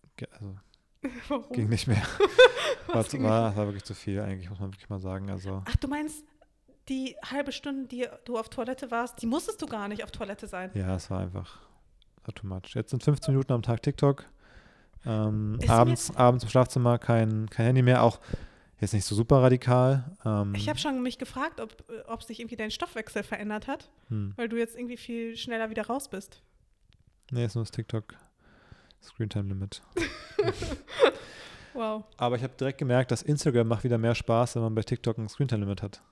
ging nicht mehr. war wirklich zu viel eigentlich, muss man wirklich mal sagen. Also. Ach, du meinst, die halbe Stunde, die du auf Toilette warst, die musstest du gar nicht auf Toilette sein? Ja, es war einfach too much. Jetzt sind 15 Minuten am Tag TikTok. Abends im Schlafzimmer kein Handy mehr. Auch jetzt nicht so super radikal. Ich habe schon mich gefragt, ob sich irgendwie dein Stoffwechsel verändert hat, weil du jetzt irgendwie viel schneller wieder raus bist. Nee, ist nur das TikTok Screentime Limit. Wow. Aber ich habe direkt gemerkt, dass Instagram macht wieder mehr Spaß, wenn man bei TikTok ein Screentime Limit hat.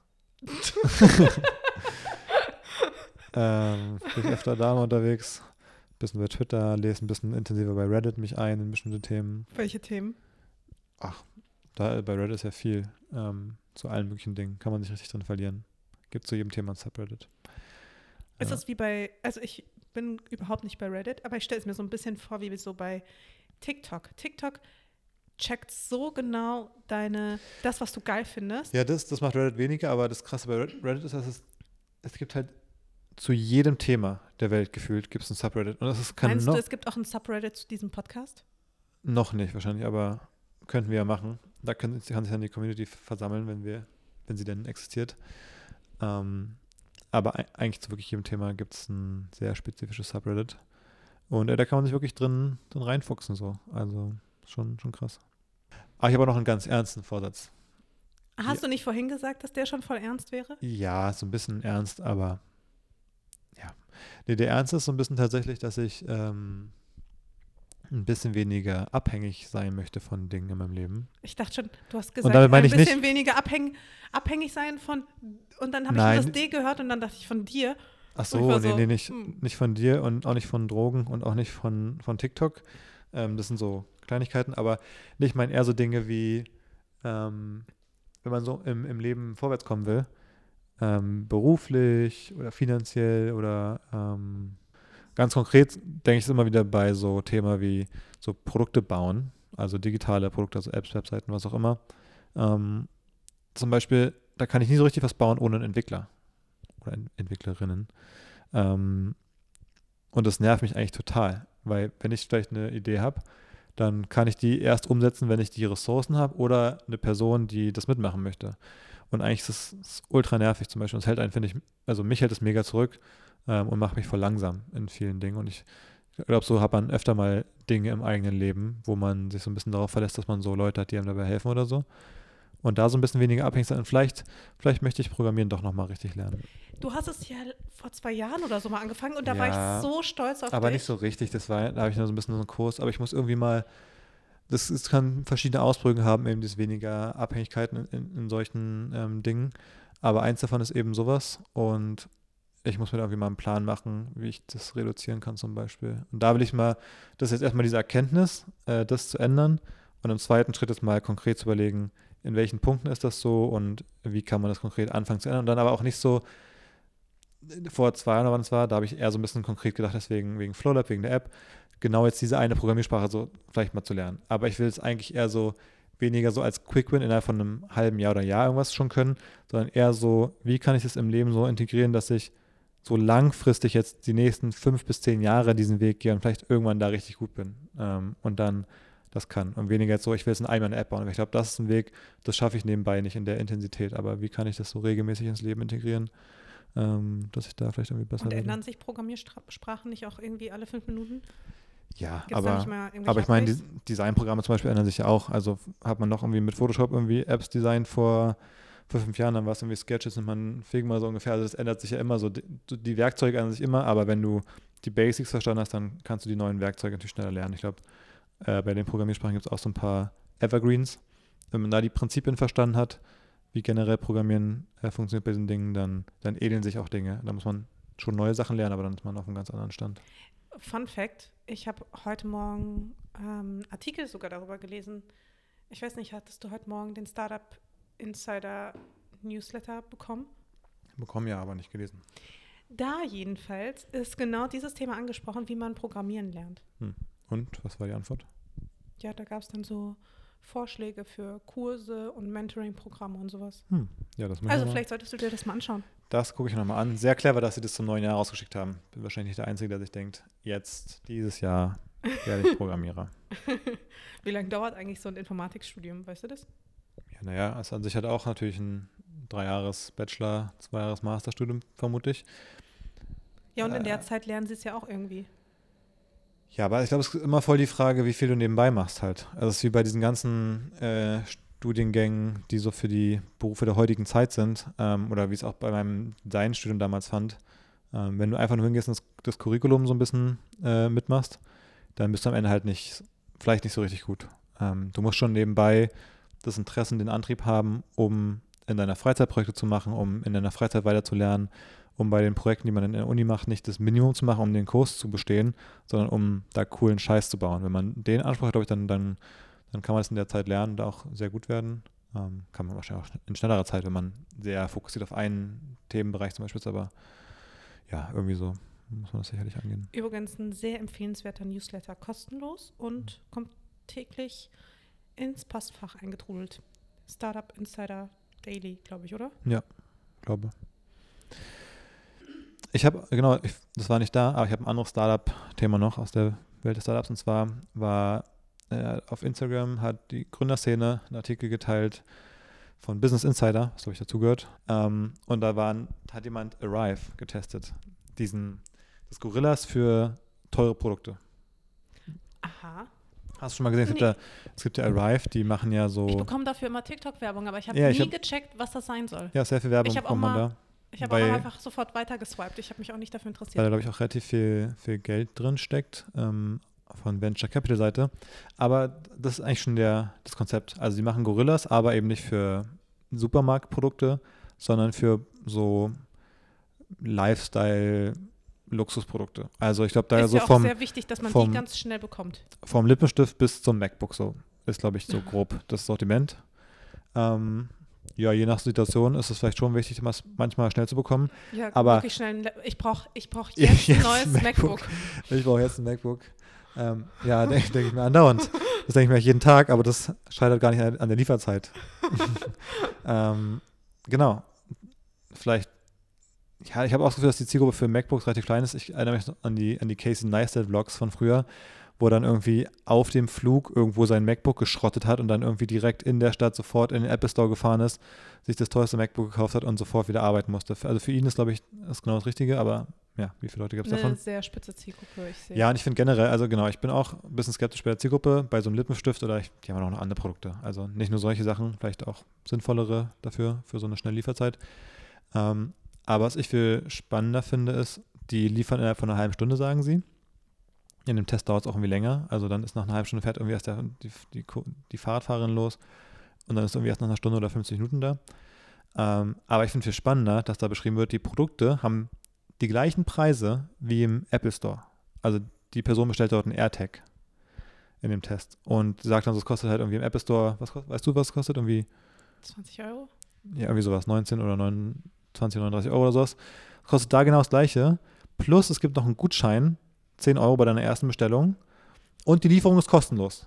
Bin ich öfter da mal unterwegs. Ein bisschen bei Twitter, lese ein bisschen intensiver bei Reddit mich ein in bestimmte Themen. Welche Themen? Ach, bei Reddit ist ja viel zu allen möglichen Dingen. Kann man sich richtig drin verlieren. Gibt zu jedem Thema ein Subreddit. Ist das wie bei, also ich bin überhaupt nicht bei Reddit, aber ich stelle es mir so ein bisschen vor, wie so bei TikTok. TikTok checkt so genau das, was du geil findest. Ja, das macht Reddit weniger, aber das Krasse bei Reddit ist, dass es gibt halt zu jedem Thema der Welt gefühlt gibt es ein Subreddit. Und das ist Meinst du, es gibt auch ein Subreddit zu diesem Podcast? Noch nicht wahrscheinlich, aber könnten wir ja machen. Da kann sich dann die Community versammeln, wenn sie denn existiert. Aber eigentlich zu wirklich jedem Thema gibt es ein sehr spezifisches Subreddit. Und da kann man sich wirklich drin reinfuchsen so. Also schon krass. Aber ich habe auch noch einen ganz ernsten Vorsatz. Hast du nicht vorhin gesagt, dass der schon voll ernst wäre? Ja, so ein bisschen ernst, aber ja. Nee, der Ernst ist so ein bisschen tatsächlich, dass ich ein bisschen weniger abhängig sein möchte von Dingen in meinem Leben. Ich dachte schon, du hast Und gesagt, damit meine ein ich bisschen nicht, weniger abhängig sein von, und dann habe ich Nein. nur das D gehört und dann dachte ich von dir. ach Und ich so, war nee, so, nicht von dir und auch nicht von Drogen und auch nicht von TikTok. Das sind so Kleinigkeiten, aber ich meine eher so Dinge wie, wenn man so im Leben vorwärts kommen will, beruflich oder finanziell oder ganz konkret denke ich es immer wieder bei so Themen wie so Produkte bauen, also digitale Produkte, also Apps, Webseiten, was auch immer. Zum Beispiel, da kann ich nie so richtig was bauen ohne einen Entwickler oder Entwicklerinnen. Und das nervt mich eigentlich total, weil wenn ich vielleicht eine Idee habe, dann kann ich die erst umsetzen, wenn ich die Ressourcen habe oder eine Person, die das mitmachen möchte. Und eigentlich ist es ultra nervig zum Beispiel. Und es hält einen, finde ich, also mich hält es mega zurück und macht mich voll langsam in vielen Dingen. Und ich glaube, so hat man öfter mal Dinge im eigenen Leben, wo man sich so ein bisschen darauf verlässt, dass man so Leute hat, die einem dabei helfen oder so. Und da so ein bisschen weniger abhängig sein. Und vielleicht möchte ich Programmieren doch nochmal richtig lernen. Du hast es ja vor 2 Jahren oder so mal angefangen und da war Ja, ich so stolz auf aber dich. nicht so richtig. Da habe ich nur so ein bisschen so einen Kurs. Aber ich muss irgendwie mal, es kann verschiedene Ausprägungen haben, eben dieses weniger Abhängigkeiten in solchen Dingen. Aber eins davon ist eben sowas. Und ich muss mir da irgendwie mal einen Plan machen, wie ich das reduzieren kann zum Beispiel. Und da will ich mal, das ist jetzt erstmal diese Erkenntnis, das zu ändern. Und im zweiten Schritt ist mal konkret zu überlegen, in welchen Punkten ist das so und wie kann man das konkret anfangen zu ändern. Und dann aber auch nicht so, vor 2 Jahren, wann es war, da habe ich eher so ein bisschen konkret gedacht, deswegen wegen Flowlab, wegen der App, genau jetzt diese eine Programmiersprache so vielleicht mal zu lernen. Aber ich will es eigentlich eher so weniger so als Quick-Win innerhalb von einem halben Jahr oder Jahr irgendwas schon können, sondern eher so, wie kann ich das im Leben so integrieren, dass ich so langfristig jetzt die nächsten 5 bis 10 Jahre diesen Weg gehe und vielleicht irgendwann da richtig gut bin und dann das kann. Und weniger jetzt so, ich will jetzt einmal eine App bauen. Aber ich glaube, das ist ein Weg, das schaffe ich nebenbei nicht in der Intensität. Aber wie kann ich das so regelmäßig ins Leben integrieren, dass ich da vielleicht irgendwie besser Und werde? ändern sich Programmiersprachen nicht auch irgendwie alle 5 Minuten? Ja, Gibt's da nicht mal irgendwelche aber ich meine, Updates? Designprogramme zum Beispiel ändern sich ja auch. Also hat man noch irgendwie mit Photoshop irgendwie Apps designt vor 5 Jahren, dann war es irgendwie Sketches und man Figma so ungefähr. Also das ändert sich ja immer so. Die Werkzeuge ändern sich immer, aber wenn du die Basics verstanden hast, dann kannst du die neuen Werkzeuge natürlich schneller lernen. Ich glaube, bei den Programmiersprachen gibt es auch so ein paar Evergreens. Wenn man da die Prinzipien verstanden hat, wie generell Programmieren funktioniert bei diesen Dingen, dann ähneln sich auch Dinge. Da muss man schon neue Sachen lernen, aber dann ist man auf einem ganz anderen Stand. Fun Fact, ich habe heute Morgen Artikel sogar darüber gelesen. Ich weiß nicht, hattest du heute Morgen den Startup Insider Newsletter bekommen? Bekommen ja, aber nicht gelesen. Da jedenfalls ist genau dieses Thema angesprochen, wie man Programmieren lernt. Und, was war die Antwort? Ja, da gab es dann so Vorschläge für Kurse und Mentoring-Programme und sowas. Ja, das Also vielleicht solltest du dir das mal anschauen. Das gucke ich nochmal an. Sehr clever, dass sie das zum neuen Jahr rausgeschickt haben. Bin wahrscheinlich nicht der Einzige, der sich denkt, dieses Jahr werde ich Programmierer. Wie lange dauert eigentlich so ein Informatikstudium, weißt du das? Ja, naja, also an sich hat auch natürlich ein 3-Jahres-Bachelor, 2-Jahres-Masterstudium, vermute ich. Ja, und in der Zeit lernen sie es ja auch irgendwie. Ja, aber ich glaube, es ist immer voll die Frage, wie viel du nebenbei machst halt. Also es ist wie bei diesen ganzen Studiengängen, die so für die Berufe der heutigen Zeit sind, oder wie es auch bei meinem Designstudium damals fand. Wenn du einfach nur hingehst und das Curriculum so ein bisschen mitmachst, dann bist du am Ende halt vielleicht nicht so richtig gut. Du musst schon nebenbei das Interesse und den Antrieb haben, um in deiner Freizeit Projekte zu machen, um in deiner Freizeit weiterzulernen, um bei den Projekten, die man in der Uni macht, nicht das Minimum zu machen, um den Kurs zu bestehen, sondern um da coolen Scheiß zu bauen. Wenn man den Anspruch hat, glaube ich, dann Dann kann man es in der Zeit lernen und auch sehr gut werden. Kann man wahrscheinlich auch in schnellerer Zeit, wenn man sehr fokussiert auf einen Themenbereich zum Beispiel ist, aber ja, irgendwie so muss man das sicherlich angehen. Übrigens ein sehr empfehlenswerter Newsletter, kostenlos und kommt täglich ins Postfach eingetrudelt. Startup Insider Daily, glaube ich, oder? Ja, glaube. Ich habe, genau, das war nicht da, aber ich habe ein anderes Startup-Thema noch aus der Welt des Startups. Und zwar war auf Instagram hat die Gründerszene einen Artikel geteilt von Business Insider, was glaube ich dazugehört. Und da hat jemand Arrive getestet. Das Gorillas für teure Produkte. Aha. Hast du schon mal gesehen? Es gibt ja Arrive, die machen ja so. Ich bekomme dafür immer TikTok-Werbung, aber ich habe nie gecheckt, was das sein soll. Ja, sehr viel Werbung bekommt man da. Ich habe auch einfach sofort weitergeswiped. Ich habe mich auch nicht dafür interessiert. Weil da, glaube ich, auch relativ viel Geld drin steckt von Venture Capital Seite. Aber das ist eigentlich schon das Konzept. Also sie machen Gorillas, aber eben nicht für Supermarktprodukte, sondern für so Lifestyle-Luxusprodukte. Also ich glaube, da ist so ja auch sehr wichtig, dass man die ganz schnell bekommt. Vom Lippenstift bis zum MacBook so ist, glaube ich, so grob das Sortiment. Ja, je nach Situation ist es vielleicht schon wichtig, manchmal schnell zu bekommen. Ja, aber wirklich schnell. Ich brauch jetzt ein neues MacBook. Ich brauche jetzt ein MacBook. Ja, denke ich mir andauernd. Das denke ich mir jeden Tag, aber das scheitert gar nicht an der Lieferzeit. Genau. Vielleicht, ja, ich habe auch das Gefühl, dass die Zielgruppe für MacBooks relativ klein ist. Ich erinnere mich an die Casey Neistat-Vlogs von früher, wo er dann irgendwie auf dem Flug irgendwo sein MacBook geschrottet hat und dann irgendwie direkt in der Stadt sofort in den Apple Store gefahren ist, sich das teuerste MacBook gekauft hat und sofort wieder arbeiten musste. Also für ihn ist, glaube ich, das genau das Richtige, aber ja, wie viele Leute gibt es davon? Eine sehr spitze Zielgruppe, ich sehe. Ja, und ich finde generell, also genau, ich bin auch ein bisschen skeptisch bei der Zielgruppe, bei so einem Lippenstift oder die haben auch noch andere Produkte. Also nicht nur solche Sachen, vielleicht auch sinnvollere dafür, für so eine schnelle Lieferzeit. Aber was ich viel spannender finde, ist, die liefern innerhalb von einer halben Stunde, sagen sie. In dem Test dauert es auch irgendwie länger. Also dann ist nach einer halben Stunde fährt irgendwie erst die Fahrradfahrerin los und dann ist irgendwie erst nach einer Stunde oder 50 Minuten da. Aber ich finde viel spannender, dass da beschrieben wird, die Produkte haben die gleichen Preise wie im Apple Store. Also die Person bestellt dort einen AirTag in dem Test und sagt dann, so, es kostet halt irgendwie im Apple Store, weißt du, was es kostet? Irgendwie 20 Euro? Ja, irgendwie sowas, 19 oder 29, 39 Euro oder sowas. Kostet da genau das Gleiche. Plus es gibt noch einen Gutschein, 10 Euro bei deiner ersten Bestellung und die Lieferung ist kostenlos.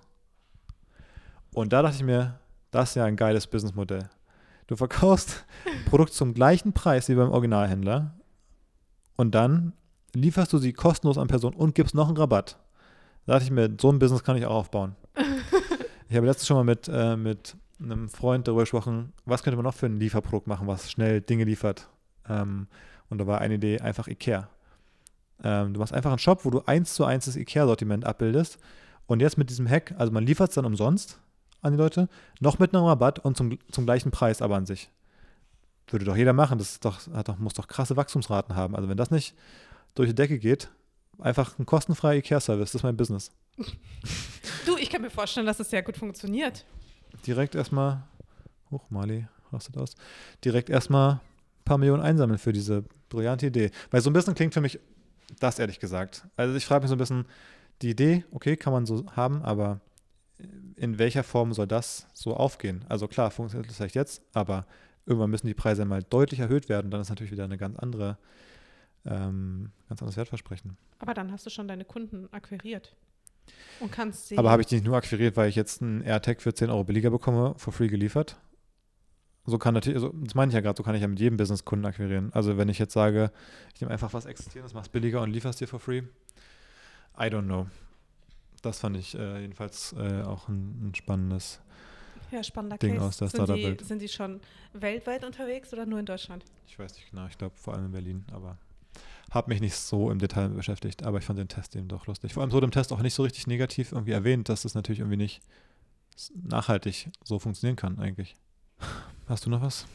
Und da dachte ich mir, das ist ja ein geiles Businessmodell. Du verkaufst ein Produkt zum gleichen Preis wie beim Originalhändler und dann lieferst du sie kostenlos an Personen und gibst noch einen Rabatt. Da dachte ich mir, so ein Business kann ich auch aufbauen. Ich habe letztens schon mal mit einem Freund darüber gesprochen, was könnte man noch für ein Lieferprodukt machen, was schnell Dinge liefert. Und da war eine Idee einfach Ikea. Du machst einfach einen Shop, wo du 1:1 das Ikea-Sortiment abbildest und jetzt mit diesem Hack, also man liefert es dann umsonst an die Leute, noch mit einem Rabatt und zum gleichen Preis aber an sich. Würde doch jeder machen, das ist muss doch krasse Wachstumsraten haben. Also wenn das nicht durch die Decke geht, einfach ein kostenfreier Ikea-Service, das ist mein Business. Du, ich kann mir vorstellen, dass es sehr gut funktioniert. Direkt erstmal, Mali rastet aus, direkt erstmal ein paar Millionen einsammeln für diese brillante Idee. Weil so ein bisschen klingt für mich das, ehrlich gesagt. Also ich frage mich so ein bisschen, die Idee, okay, kann man so haben, aber in welcher Form soll das so aufgehen? Also klar, funktioniert das vielleicht jetzt, aber irgendwann müssen die Preise mal deutlich erhöht werden. Dann ist natürlich wieder eine ganz anderes Wertversprechen. Aber dann hast du schon deine Kunden akquiriert und kannst sie. Aber habe ich die nicht nur akquiriert, weil ich jetzt einen AirTag für 10 Euro billiger bekomme, for free geliefert? So kann natürlich, also das meine ich ja gerade, so kann ich ja mit jedem Business Kunden akquirieren. Also wenn ich jetzt sage, ich nehme einfach was Existierendes, mach's billiger und lieferst dir for free, I don't know. Das fand ich jedenfalls auch ein spannendes spannender Ding Case. aus der Startup-Welt. Sind die schon weltweit unterwegs oder nur in Deutschland? Ich weiß nicht genau, ich glaube vor allem in Berlin, aber habe mich nicht so im Detail beschäftigt, aber ich fand den Test eben doch lustig. Vor allem wurde im Test auch nicht so richtig negativ irgendwie erwähnt, dass es natürlich irgendwie nicht nachhaltig so funktionieren kann eigentlich. Hast du noch was?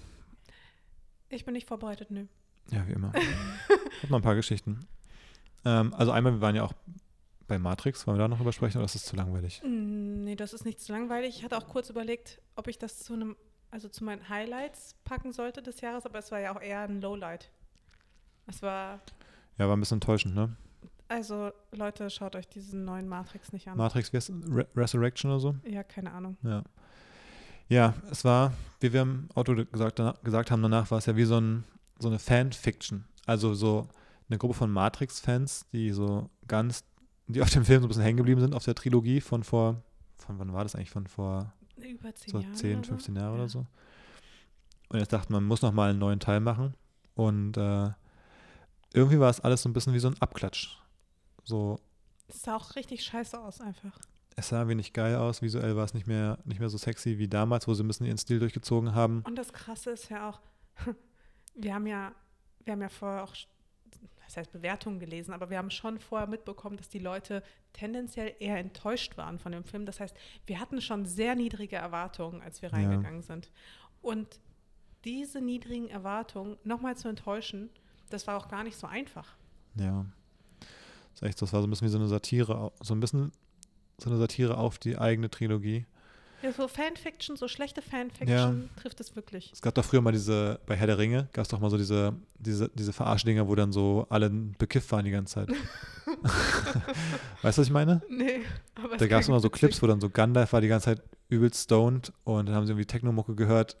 Ich bin nicht vorbereitet, nö. Ja, wie immer. Ich habe noch ein paar Geschichten. Also einmal, wir waren ja auch bei Matrix, wollen wir da noch drüber sprechen oder ist das zu langweilig? Nee, das ist nicht zu langweilig. Ich hatte auch kurz überlegt, ob ich das zu meinen Highlights packen sollte des Jahres, aber es war ja auch eher ein Lowlight. Es war... Ja, war ein bisschen enttäuschend, ne? Also, Leute, schaut euch diesen neuen Matrix nicht an. Matrix Resurrection oder so. Ja, keine Ahnung. Ja. Ja, es war, wie wir im Auto gesagt haben, danach war es ja wie so eine Fanfiction. Also so eine Gruppe von Matrix-Fans, die auf dem Film so ein bisschen hängen geblieben sind, auf der Trilogie von wann war das eigentlich? Von vor Über 10 so Jahren 10, oder 15 so? Jahre Ja. oder so. Und jetzt dachte man muss noch mal einen neuen Teil machen. Und irgendwie war es alles so ein bisschen wie so ein Abklatsch. So, Es sah auch richtig scheiße aus einfach. es sah wenig geil aus, visuell war es nicht mehr so sexy wie damals, wo sie ein bisschen ihren Stil durchgezogen haben. Und das Krasse ist ja auch, wir haben ja vorher auch, das heißt Bewertungen gelesen, aber wir haben schon vorher mitbekommen, dass die Leute tendenziell eher enttäuscht waren von dem Film. Das heißt, wir hatten schon sehr niedrige Erwartungen, als wir reingegangen sind. Und diese niedrigen Erwartungen nochmal zu enttäuschen, das war auch gar nicht so einfach. Ja. Das ist echt, das war so ein bisschen wie so eine Satire, so eine Satire auf die eigene Trilogie. Ja, so Fanfiction, so schlechte Fanfiction trifft es wirklich. Es gab doch früher mal bei Herr der Ringe, gab es doch mal so diese Verarschdinger, wo dann so alle bekifft waren die ganze Zeit. Weißt du, was ich meine? Nee, aber Da gab es immer so Clips, wo dann so Gandalf war die ganze Zeit übelst stoned und dann haben sie irgendwie Techno-Mucke gehört.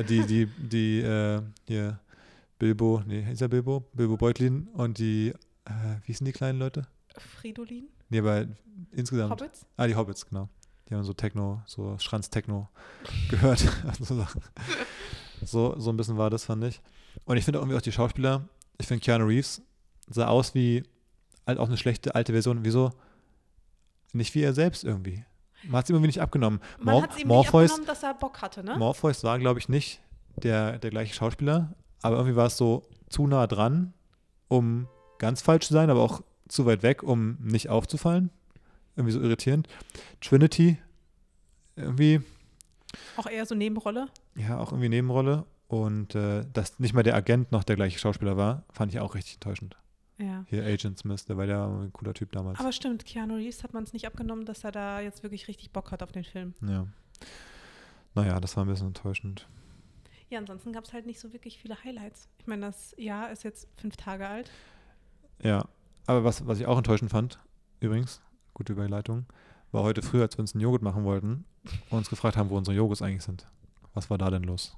Hier Bilbo, hieß er Bilbo? Bilbo Beutlin und wie hießen die kleinen Leute? Fridolin? Nee, aber insgesamt. Hobbits? Die Hobbits, genau. Die haben so Techno, so Schranz-Techno gehört. So Sachen. So ein bisschen war das, fand ich. Und ich finde irgendwie auch die Schauspieler, ich finde Keanu Reeves sah aus wie halt auch eine schlechte alte Version. Wieso? Nicht wie er selbst irgendwie. Man hat es ihm irgendwie nicht abgenommen. Man hat es ihm nicht abgenommen, dass er Bock hatte, ne? Morpheus war, glaube ich, nicht der gleiche Schauspieler, aber irgendwie war es so zu nah dran, um ganz falsch zu sein, aber auch zu weit weg, um nicht aufzufallen. Irgendwie so irritierend. Trinity, irgendwie. Auch eher so Nebenrolle. Ja, auch irgendwie Nebenrolle. Und dass nicht mal der Agent noch der gleiche Schauspieler war, fand ich auch richtig enttäuschend. Ja. Hier Agent Smith, der war ja ein cooler Typ damals. Aber stimmt, Keanu Reeves hat man es nicht abgenommen, dass er da jetzt wirklich richtig Bock hat auf den Film. Ja. Naja, das war ein bisschen enttäuschend. Ja, ansonsten gab es halt nicht so wirklich viele Highlights. Ich meine, das Jahr ist jetzt 5 Tage alt. Ja, aber was ich auch enttäuschend fand, übrigens, gute Überleitung, war heute früh, als wir uns einen Joghurt machen wollten und uns gefragt haben, wo unsere Joghurts eigentlich sind. Was war da denn los?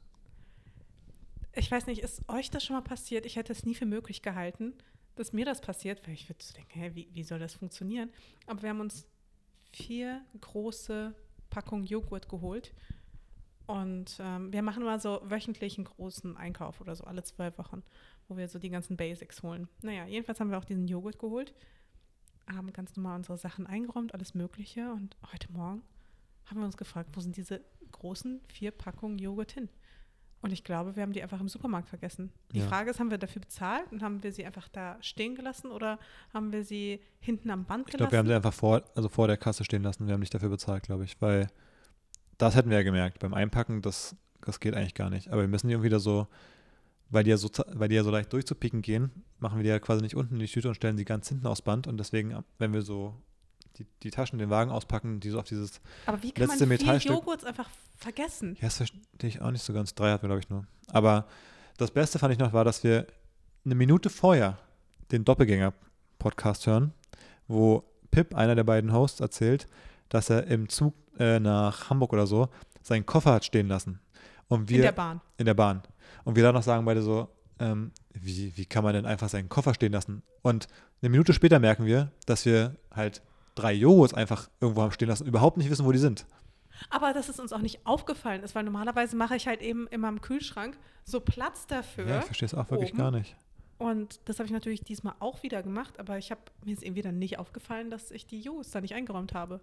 Ich weiß nicht, ist euch das schon mal passiert? Ich hätte es nie für möglich gehalten, dass mir das passiert, weil ich würde so denken, wie soll das funktionieren? Aber wir haben uns 4 große Packungen Joghurt geholt und wir machen immer so wöchentlich einen großen Einkauf oder so, alle 2 Wochen, wo wir so die ganzen Basics holen. Naja, jedenfalls haben wir auch diesen Joghurt geholt, haben ganz normal unsere Sachen eingeräumt, alles Mögliche und heute Morgen haben wir uns gefragt, wo sind diese großen 4 Packungen Joghurt hin? Und ich glaube, wir haben die einfach im Supermarkt vergessen. Die Frage ist, haben wir dafür bezahlt und haben wir sie einfach da stehen gelassen oder haben wir sie hinten am Band gelassen? Ich glaube, wir haben sie einfach vor der Kasse stehen lassen. Wir haben nicht dafür bezahlt, glaube ich, weil das hätten wir ja gemerkt. Beim Einpacken, das geht eigentlich gar nicht. Aber wir müssen die irgendwie wieder so, weil die ja so leicht durchzupicken gehen, machen wir die ja quasi nicht unten in die Tüte und stellen sie ganz hinten aufs Band. Und deswegen, wenn wir so die Taschen, den Wagen auspacken, die so auf dieses aber wie kann letzte man 4 Metallstück Joghurts einfach vergessen? Ja, das verstehe ich auch nicht so ganz. 3 hatten wir, glaube ich, nur. Aber das Beste fand ich noch war, dass wir eine Minute vorher den Doppelgänger-Podcast hören, wo Pip, einer der beiden Hosts, erzählt, dass er im Zug nach Hamburg oder so seinen Koffer hat stehen lassen. Und wir, In der Bahn. In der Bahn. Und wir dann noch sagen beide so, wie kann man denn einfach seinen Koffer stehen lassen? Und eine Minute später merken wir, dass wir halt 3 Joghurts einfach irgendwo haben stehen lassen und überhaupt nicht wissen, wo die sind. Aber dass es uns auch nicht aufgefallen ist, weil normalerweise mache ich halt eben immer im Kühlschrank so Platz dafür. Ja, ich verstehe es auch wirklich oben. gar nicht. Und das habe ich natürlich diesmal auch wieder gemacht, aber mir ist irgendwie dann nicht aufgefallen, dass ich die Joghurts da nicht eingeräumt habe.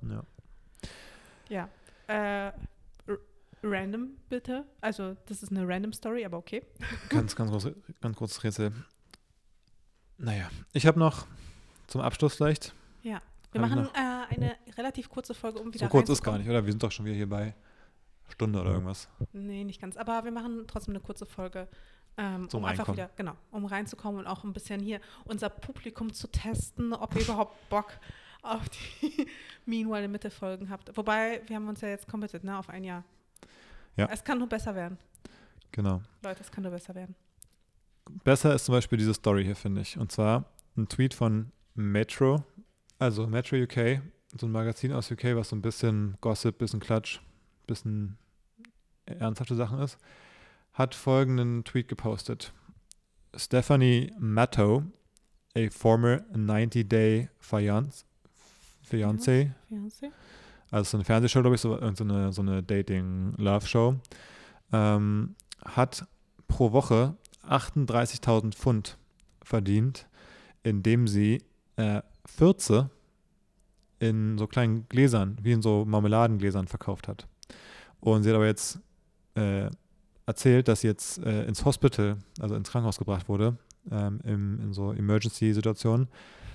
Ja. Ja. Random, bitte. Also, das ist eine random Story, aber okay. Ganz kurzes Rätsel. Naja, ich habe noch zum Abschluss vielleicht. Ja. Wir machen eine relativ kurze Folge, um wieder so kurz ist gar nicht, oder? Wir sind doch schon wieder hier bei Stunde oder irgendwas. Nee, nicht ganz. Aber wir machen trotzdem eine kurze Folge, Zum um einfach Reinkommen. wieder, um reinzukommen und auch ein bisschen hier unser Publikum zu testen, ob ihr überhaupt Bock auf die Meanwhile in Mitte Folgen habt. Wobei, wir haben uns ja jetzt committed, ne, auf ein Jahr. Ja. Es kann nur besser werden. Genau. Leute, es kann nur besser werden. Besser ist zum Beispiel diese Story hier, finde ich. Und zwar ein Tweet von Metro, also Metro UK, so ein Magazin aus UK, was so ein bisschen Gossip, bisschen Klatsch, bisschen ernsthafte Sachen ist, hat folgenden Tweet gepostet. Stephanie Matto, a former 90-day fiancé, also so eine Fernsehshow, glaube ich, so eine Dating-Love-Show, hat pro Woche 38.000 Pfund verdient, indem sie Fürze in so kleinen Gläsern, wie in so Marmeladengläsern verkauft hat. Und sie hat aber jetzt erzählt, dass sie jetzt ins Hospital, also ins Krankenhaus gebracht wurde, in so Emergency-Situationen.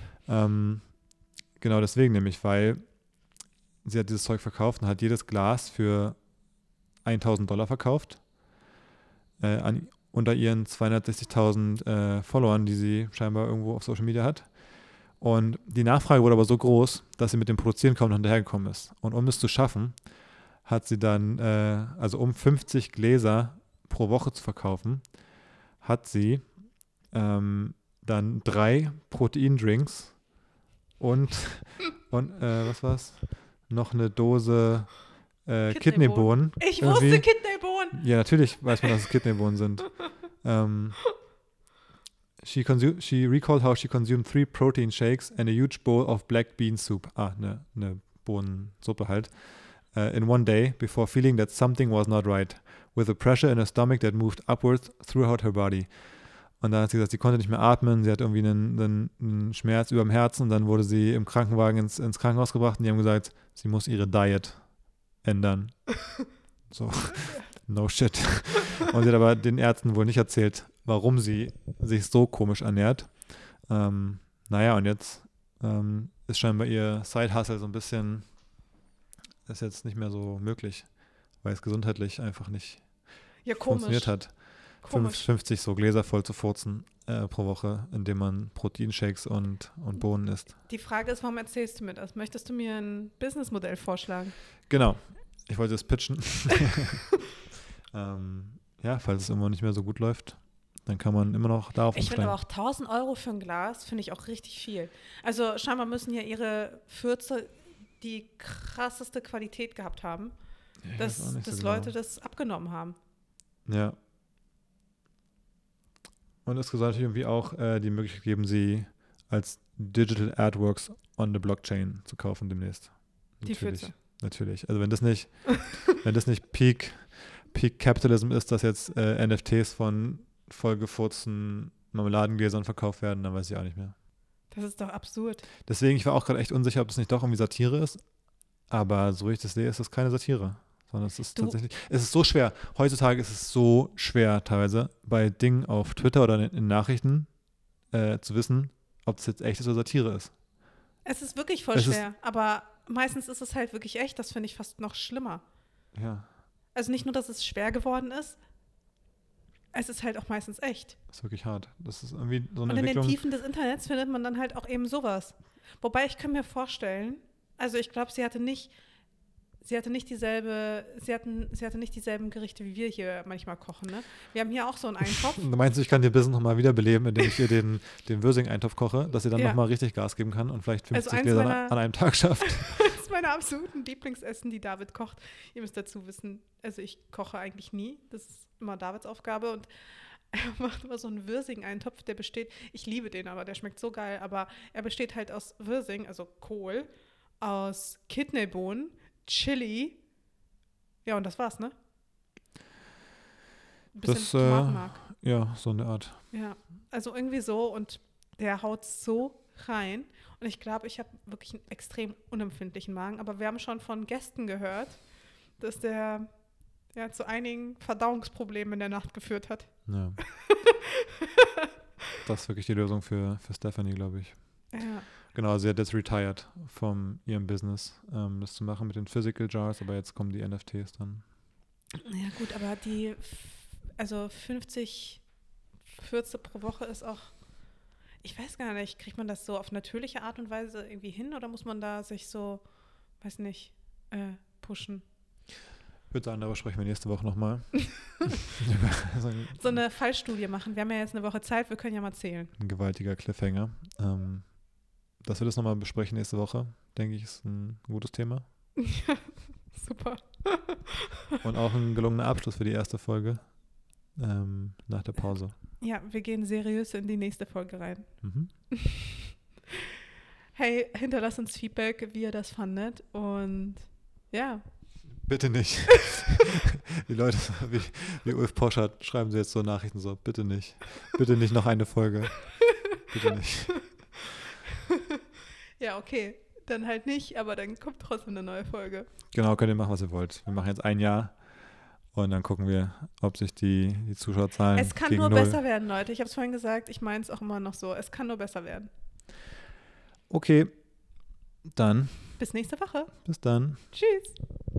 Genau deswegen nämlich, weil sie hat dieses Zeug verkauft und hat jedes Glas für $1.000 verkauft unter ihren 260.000 Followern, die sie scheinbar irgendwo auf Social Media hat. Und die Nachfrage wurde aber so groß, dass sie mit dem Produzieren kaum noch hinterhergekommen ist. Und um es zu schaffen, hat sie dann, also um 50 Gläser pro Woche zu verkaufen, hat sie dann 3 Proteindrinks und was war's? Noch eine Dose Kidneybohnen. Ich wusste Kidneybohnen. Ja, natürlich weiß man, dass es Kidneybohnen sind. She recalled how she consumed 3 protein shakes and a huge bowl of black bean soup. Eine Bohnensuppe halt. In one day, before feeling that something was not right, with a pressure in her stomach that moved upwards throughout her body. Und dann hat sie gesagt, sie konnte nicht mehr atmen, sie hat irgendwie einen Schmerz über dem Herzen und dann wurde sie im Krankenwagen ins Krankenhaus gebracht und die haben gesagt, sie muss ihre Diet ändern. So, no shit. Und sie hat aber den Ärzten wohl nicht erzählt, warum sie sich so komisch ernährt. Naja, und jetzt ist scheinbar ihr Side-Hustle so ein bisschen, ist jetzt nicht mehr so möglich, weil es gesundheitlich einfach nicht funktioniert hat. 50 so Gläser voll zu furzen pro Woche, indem man Proteinshakes und Bohnen isst. Die Frage ist, warum erzählst du mir das? Möchtest du mir ein Businessmodell vorschlagen? Genau. Ich wollte es pitchen. Ja, falls es immer nicht mehr so gut läuft, dann kann man immer noch darauf umsteigen. Ich finde aber auch 1.000 Euro für ein Glas, finde ich auch richtig viel. Also scheinbar müssen ja ihre Fürze die krasseste Qualität gehabt haben, Ja, dass Leute das abgenommen haben. Ja. Und es soll natürlich irgendwie auch die Möglichkeit geben, sie als Digital Artworks on the Blockchain zu kaufen demnächst. Die Fürze. Natürlich. Also wenn das nicht Peak Capitalism ist, dass jetzt NFTs von vollgefurzten Marmeladengläsern verkauft werden, dann weiß ich auch nicht mehr. Das ist doch absurd. Deswegen, ich war auch gerade echt unsicher, ob das nicht doch irgendwie Satire ist. Aber so wie ich das sehe, ist das keine Satire. Sondern es ist tatsächlich, es ist so schwer. Heutzutage ist es so schwer teilweise, bei Dingen auf Twitter oder in Nachrichten zu wissen, ob das jetzt echt ist oder Satire ist. Es ist wirklich voll schwer, aber meistens ist es halt wirklich echt. Das finde ich fast noch schlimmer. Ja. Also nicht nur, dass es schwer geworden ist, es ist halt auch meistens echt. Das ist wirklich hart. Das ist irgendwie so eine Und in Entwicklung. den Tiefen des Internets findet man dann halt auch eben sowas. Wobei ich kann mir vorstellen, also ich glaube, sie hatte nicht dieselben Gerichte, wie wir hier manchmal kochen, ne? Wir haben hier auch so einen Eintopf. Du meinst, ich kann dir Business nochmal wiederbeleben, indem ich ihr den Würsing-Eintopf koche, dass sie dann nochmal richtig Gas geben kann und vielleicht 50 Gläser an einem Tag schafft. Das ist meine absoluten Lieblingsessen, die David kocht. Ihr müsst dazu wissen, also ich koche eigentlich nie. Das ist immer Davids Aufgabe und er macht immer so einen Würsing-Eintopf, der besteht, ich liebe den aber, der schmeckt so geil, aber er besteht halt aus Würsing, also Kohl, aus Kidneybohnen, Chili. Ja, und das war's, ne? Ein bisschen Tomatenmark. Ja, so eine Art. Ja, also irgendwie so und der haut so rein. Und ich glaube, ich habe wirklich einen extrem unempfindlichen Magen. Aber wir haben schon von Gästen gehört, dass der zu einigen Verdauungsproblemen in der Nacht geführt hat. Ja. Das ist wirklich die Lösung für Stephanie, glaube ich. Ja. Genau, sie hat jetzt retired von ihrem Business, das zu machen mit den Physical Jars, aber jetzt kommen die NFTs dann. Ja gut, aber 50 Fürze pro Woche ist auch, ich weiß gar nicht, kriegt man das so auf natürliche Art und Weise irgendwie hin oder muss man da sich so, weiß nicht, pushen? Ich würde sagen, darüber sprechen wir nächste Woche nochmal. So eine Fallstudie machen. Wir haben ja jetzt eine Woche Zeit, wir können ja mal zählen. Ein gewaltiger Cliffhanger. dass wir das nochmal besprechen nächste Woche, denke ich, ist ein gutes Thema. Super. Und auch ein gelungener Abschluss für die erste Folge nach der Pause. Ja, wir gehen seriös in die nächste Folge rein. Mhm. Hey, hinterlasst uns Feedback, wie ihr das fandet. Und ja. Bitte nicht. Die Leute, wie Ulf Poschardt, schreiben sie jetzt so Nachrichten so, bitte nicht. Bitte nicht noch eine Folge. Bitte nicht. Ja, okay. Dann halt nicht, aber dann kommt trotzdem eine neue Folge. Genau, könnt ihr machen, was ihr wollt. Wir machen jetzt ein Jahr und dann gucken wir, ob sich die Zuschauerzahlen Es kann gegen nur 0. besser werden, Leute. Ich habe es vorhin gesagt, ich meine es auch immer noch so. Es kann nur besser werden. Okay, dann. Bis nächste Woche. Bis dann. Tschüss.